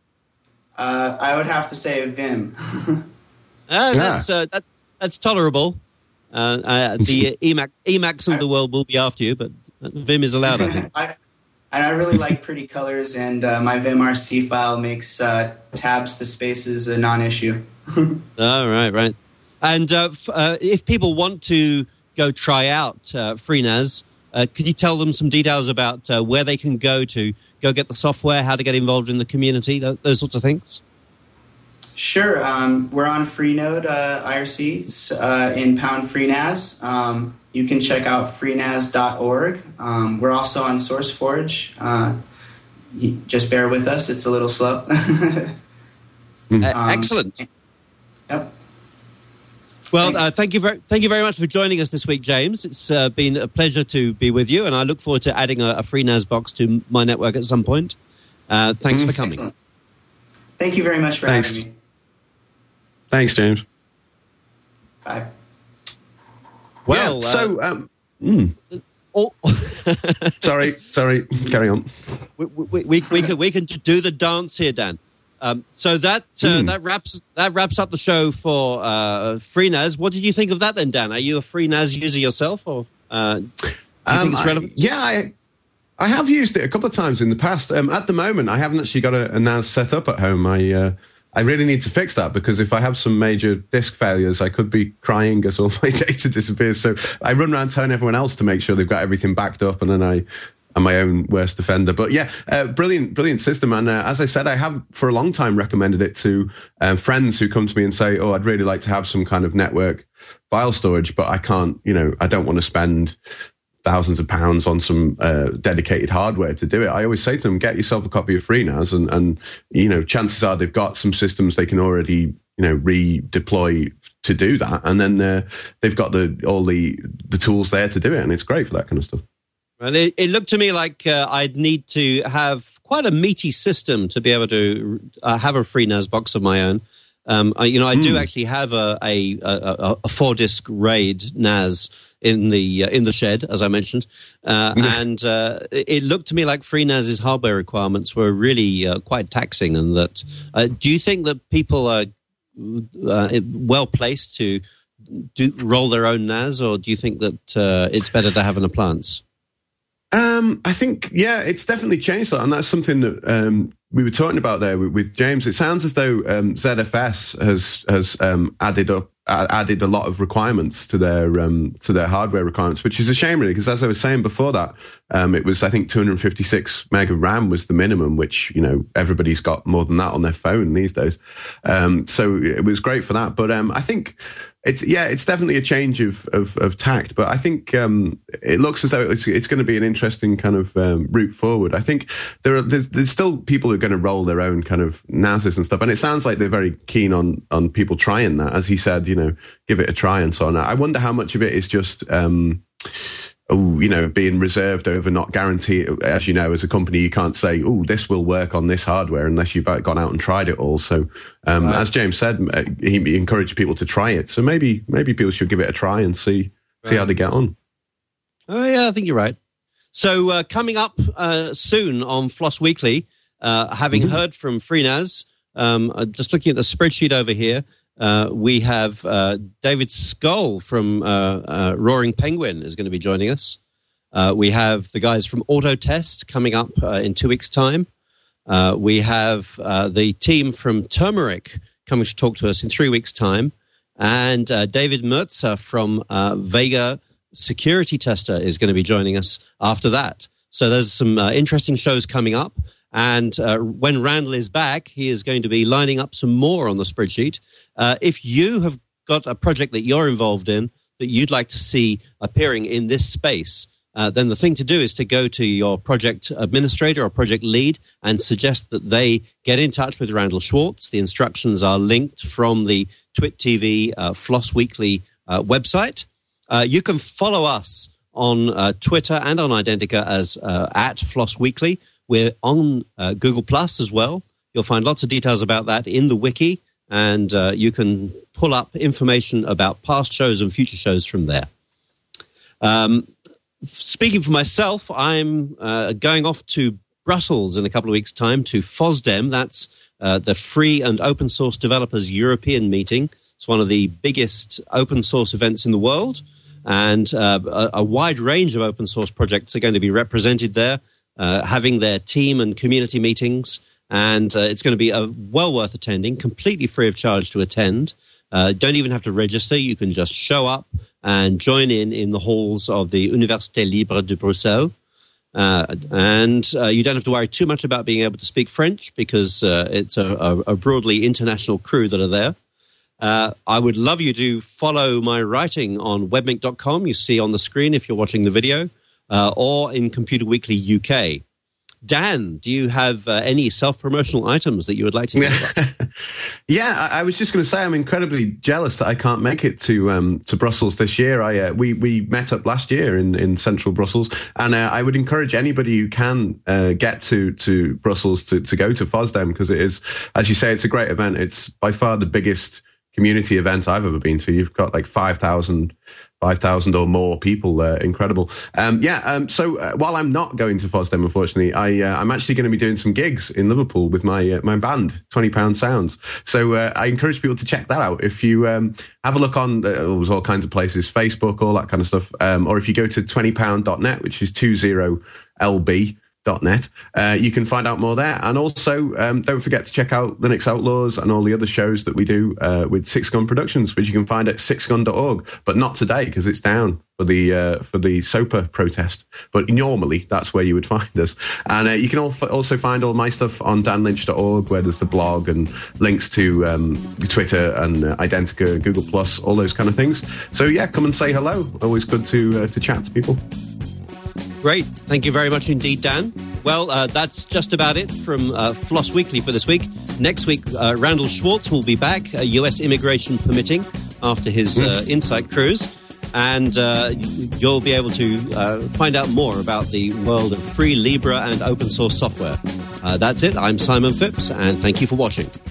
S6: Uh, I would have to say Vim.
S4: uh, that's, uh, that, that's tolerable. Uh, uh, the Emacs, Emacs of the world will be after you, but Vim is allowed, I think.
S6: I, and I really like pretty colors, and uh, my vimrc file makes uh, tabs to spaces a non-issue.
S4: Oh, right, right. And uh, f- uh, if people want to go try out uh, FreeNAS, uh, could you tell them some details about uh, where they can go to go get the software, how to get involved in the community, those, those sorts of things?
S6: Sure. Um, we're on Freenode uh, I R C uh, in Pound FreeNAS. Um, you can check out freenas dot org. Um, we're also on SourceForge. Uh, you, just bear with us. It's a little slow.
S4: um, uh, excellent.
S6: Yep.
S4: Well, uh, thank you very, thank you very much for joining us this week, James. It's uh, been a pleasure to be with you, and I look forward to adding a, a FreeNAS box to my network at some point. Uh, thanks mm-hmm. for coming.
S6: Excellent. Thank you very much for
S5: thanks.
S6: having me.
S5: Thanks, James.
S6: Bye.
S5: Well, yeah, so, um, mm. oh. sorry, sorry, carry on.
S4: We, we, we, we, can, we can do the dance here, Dan. Um, so that uh, mm. that wraps that wraps up the show for uh, FreeNAS. What did you think of that then, Dan? Are you a FreeNAS user yourself, or uh, do you um, think it's relevant?
S5: I, yeah, I, I have used it a couple of times in the past. Um, at the moment, I haven't actually got a, a N A S set up at home. I uh, I really need to fix that, because if I have some major disk failures, I could be crying as all my data disappears. So I run around telling everyone else to make sure they've got everything backed up, and then I am my own worst offender. But yeah, uh, brilliant, brilliant system. And uh, as I said, I have for a long time recommended it to uh, friends who come to me and say, oh, I'd really like to have some kind of network file storage, but I can't, you know, I don't want to spend thousands of pounds on some uh, dedicated hardware to do it. I always say to them, get yourself a copy of FreeNAS, and, and you know, chances are they've got some systems they can already, you know, redeploy to do that, and then uh, they've got the all the the tools there to do it, and it's great for that kind of stuff.
S4: Well, it, it looked to me like uh, I'd need to have quite a meaty system to be able to uh, have a FreeNAS box of my own. Um, I, you know, I mm. do actually have a a, a, a four disc RAID N A S in the uh, in the shed, as I mentioned, uh, and uh, it looked to me like FreeNAS's hardware requirements were really uh, quite taxing. And that, uh, do you think that people are uh, well placed to do roll their own N A S, or do you think that uh, it's better to have an appliance?
S5: Um, I think, yeah, it's definitely changed that, and that's something that um, we were talking about there with, with James. It sounds as though um, Z F S has has um, added up added a lot of requirements to their um, to their hardware requirements, which is a shame, really, because as I was saying before that, um, it was I think two hundred fifty-six meg of RAM was the minimum, which you know everybody's got more than that on their phone these days. Um, so it was great for that, but um, I think. It's yeah, it's definitely a change of of, of tact, but I think um, it looks as though it's, it's going to be an interesting kind of um, route forward. I think there are there's, there's still people who are going to roll their own kind of N A Ses and stuff, and it sounds like they're very keen on on people trying that. As he said, you know, give it a try and so on. I wonder how much of it is just. Um, Oh, you know, being reserved over not guaranteed. As you know, as a company, you can't say, "Oh, this will work on this hardware," unless you've gone out and tried it all. So, um, right. as James said, he encouraged people to try it. So maybe, maybe people should give it a try and see see right. how they get on.
S4: Oh yeah, I think you're right. So uh, coming up uh, soon on Floss Weekly, uh, having mm-hmm. heard from FreeNAS, um, uh, just looking at the spreadsheet over here. Uh, we have uh, David Skoll from uh, uh, Roaring Penguin is going to be joining us. Uh, we have the guys from Autotest coming up uh, in two weeks' time. Uh, we have uh, the team from Turmeric coming to talk to us in three weeks' time. And uh, David Mertzer from uh, Vega Security Tester is going to be joining us after that. So there's some uh, interesting shows coming up. And uh, when Randall is back, he is going to be lining up some more on the spreadsheet. Uh, if you have got a project that you're involved in that you'd like to see appearing in this space, uh, then the thing to do is to go to your project administrator or project lead and suggest that they get in touch with Randall Schwartz. The instructions are linked from the Twit T V uh, Floss Weekly uh, website. Uh, you can follow us on uh, Twitter and on Identica as uh, at Floss Weekly. We're on uh, Google Plus as well. You'll find lots of details about that in the wiki, and uh, you can pull up information about past shows and future shows from there. Um, speaking for myself, I'm uh, going off to Brussels in a couple of weeks' time to FOSDEM. That's uh, the Free and Open Source Developers European meeting. It's one of the biggest open source events in the world, and uh, a, a wide range of open source projects are going to be represented there. Uh, having their team and community meetings, and uh, it's going to be a well worth attending, completely free of charge to attend. Uh, don't even have to register. You can just show up and join in in the halls of the Université Libre de Bruxelles. Uh, and uh, you don't have to worry too much about being able to speak French because uh, it's a, a, a broadly international crew that are there. Uh, I would love you to follow my writing on webmink dot com. You see on the screen if you're watching the video. Uh, or in Computer Weekly U K. Dan, do you have uh, any self-promotional items that you would like to talk about?
S5: yeah, I, I was just going to say I'm incredibly jealous that I can't make it to um, to Brussels this year. I uh, we we met up last year in, in central Brussels, and uh, I would encourage anybody who can uh, get to to Brussels to to go to FOSDEM, because it is, as you say, it's a great event. It's by far the biggest community event I've ever been to. You've got like five thousand five thousand or more people there. Incredible. Um, yeah, um, so uh, while I'm not going to FOSDEM, unfortunately, I, uh, I'm actually going to be doing some gigs in Liverpool with my uh, my band, twenty pound Sounds. So uh, I encourage people to check that out. If you um, have a look on, uh, there's all kinds of places, Facebook, all that kind of stuff. Um, or if you go to twenty pound dot net, which is twenty L B dot net, uh, you can find out more there. And also, um, don't forget to check out Linux Outlaws and all the other shows that we do uh, with Six Gun Productions, which you can find at six gun dot org. But not today, because it's down for the uh, for the SOPA protest. But normally, that's where you would find us. And uh, you can also find all my stuff on dan lynch dot org, where there's the blog and links to um, Twitter and uh, Identica, Google Plus, all those kind of things. So yeah, come and say hello. Always good to uh, to chat to people.
S4: Great. Thank you very much indeed, Dan. Well, uh, that's just about it from uh, Floss Weekly for this week. Next week, uh, Randall Schwartz will be back, uh, U S immigration permitting, after his uh, Insight cruise. And uh, you'll be able to uh, find out more about the world of free Libre and open source software. Uh, that's it. I'm Simon Phipps, and thank you for watching.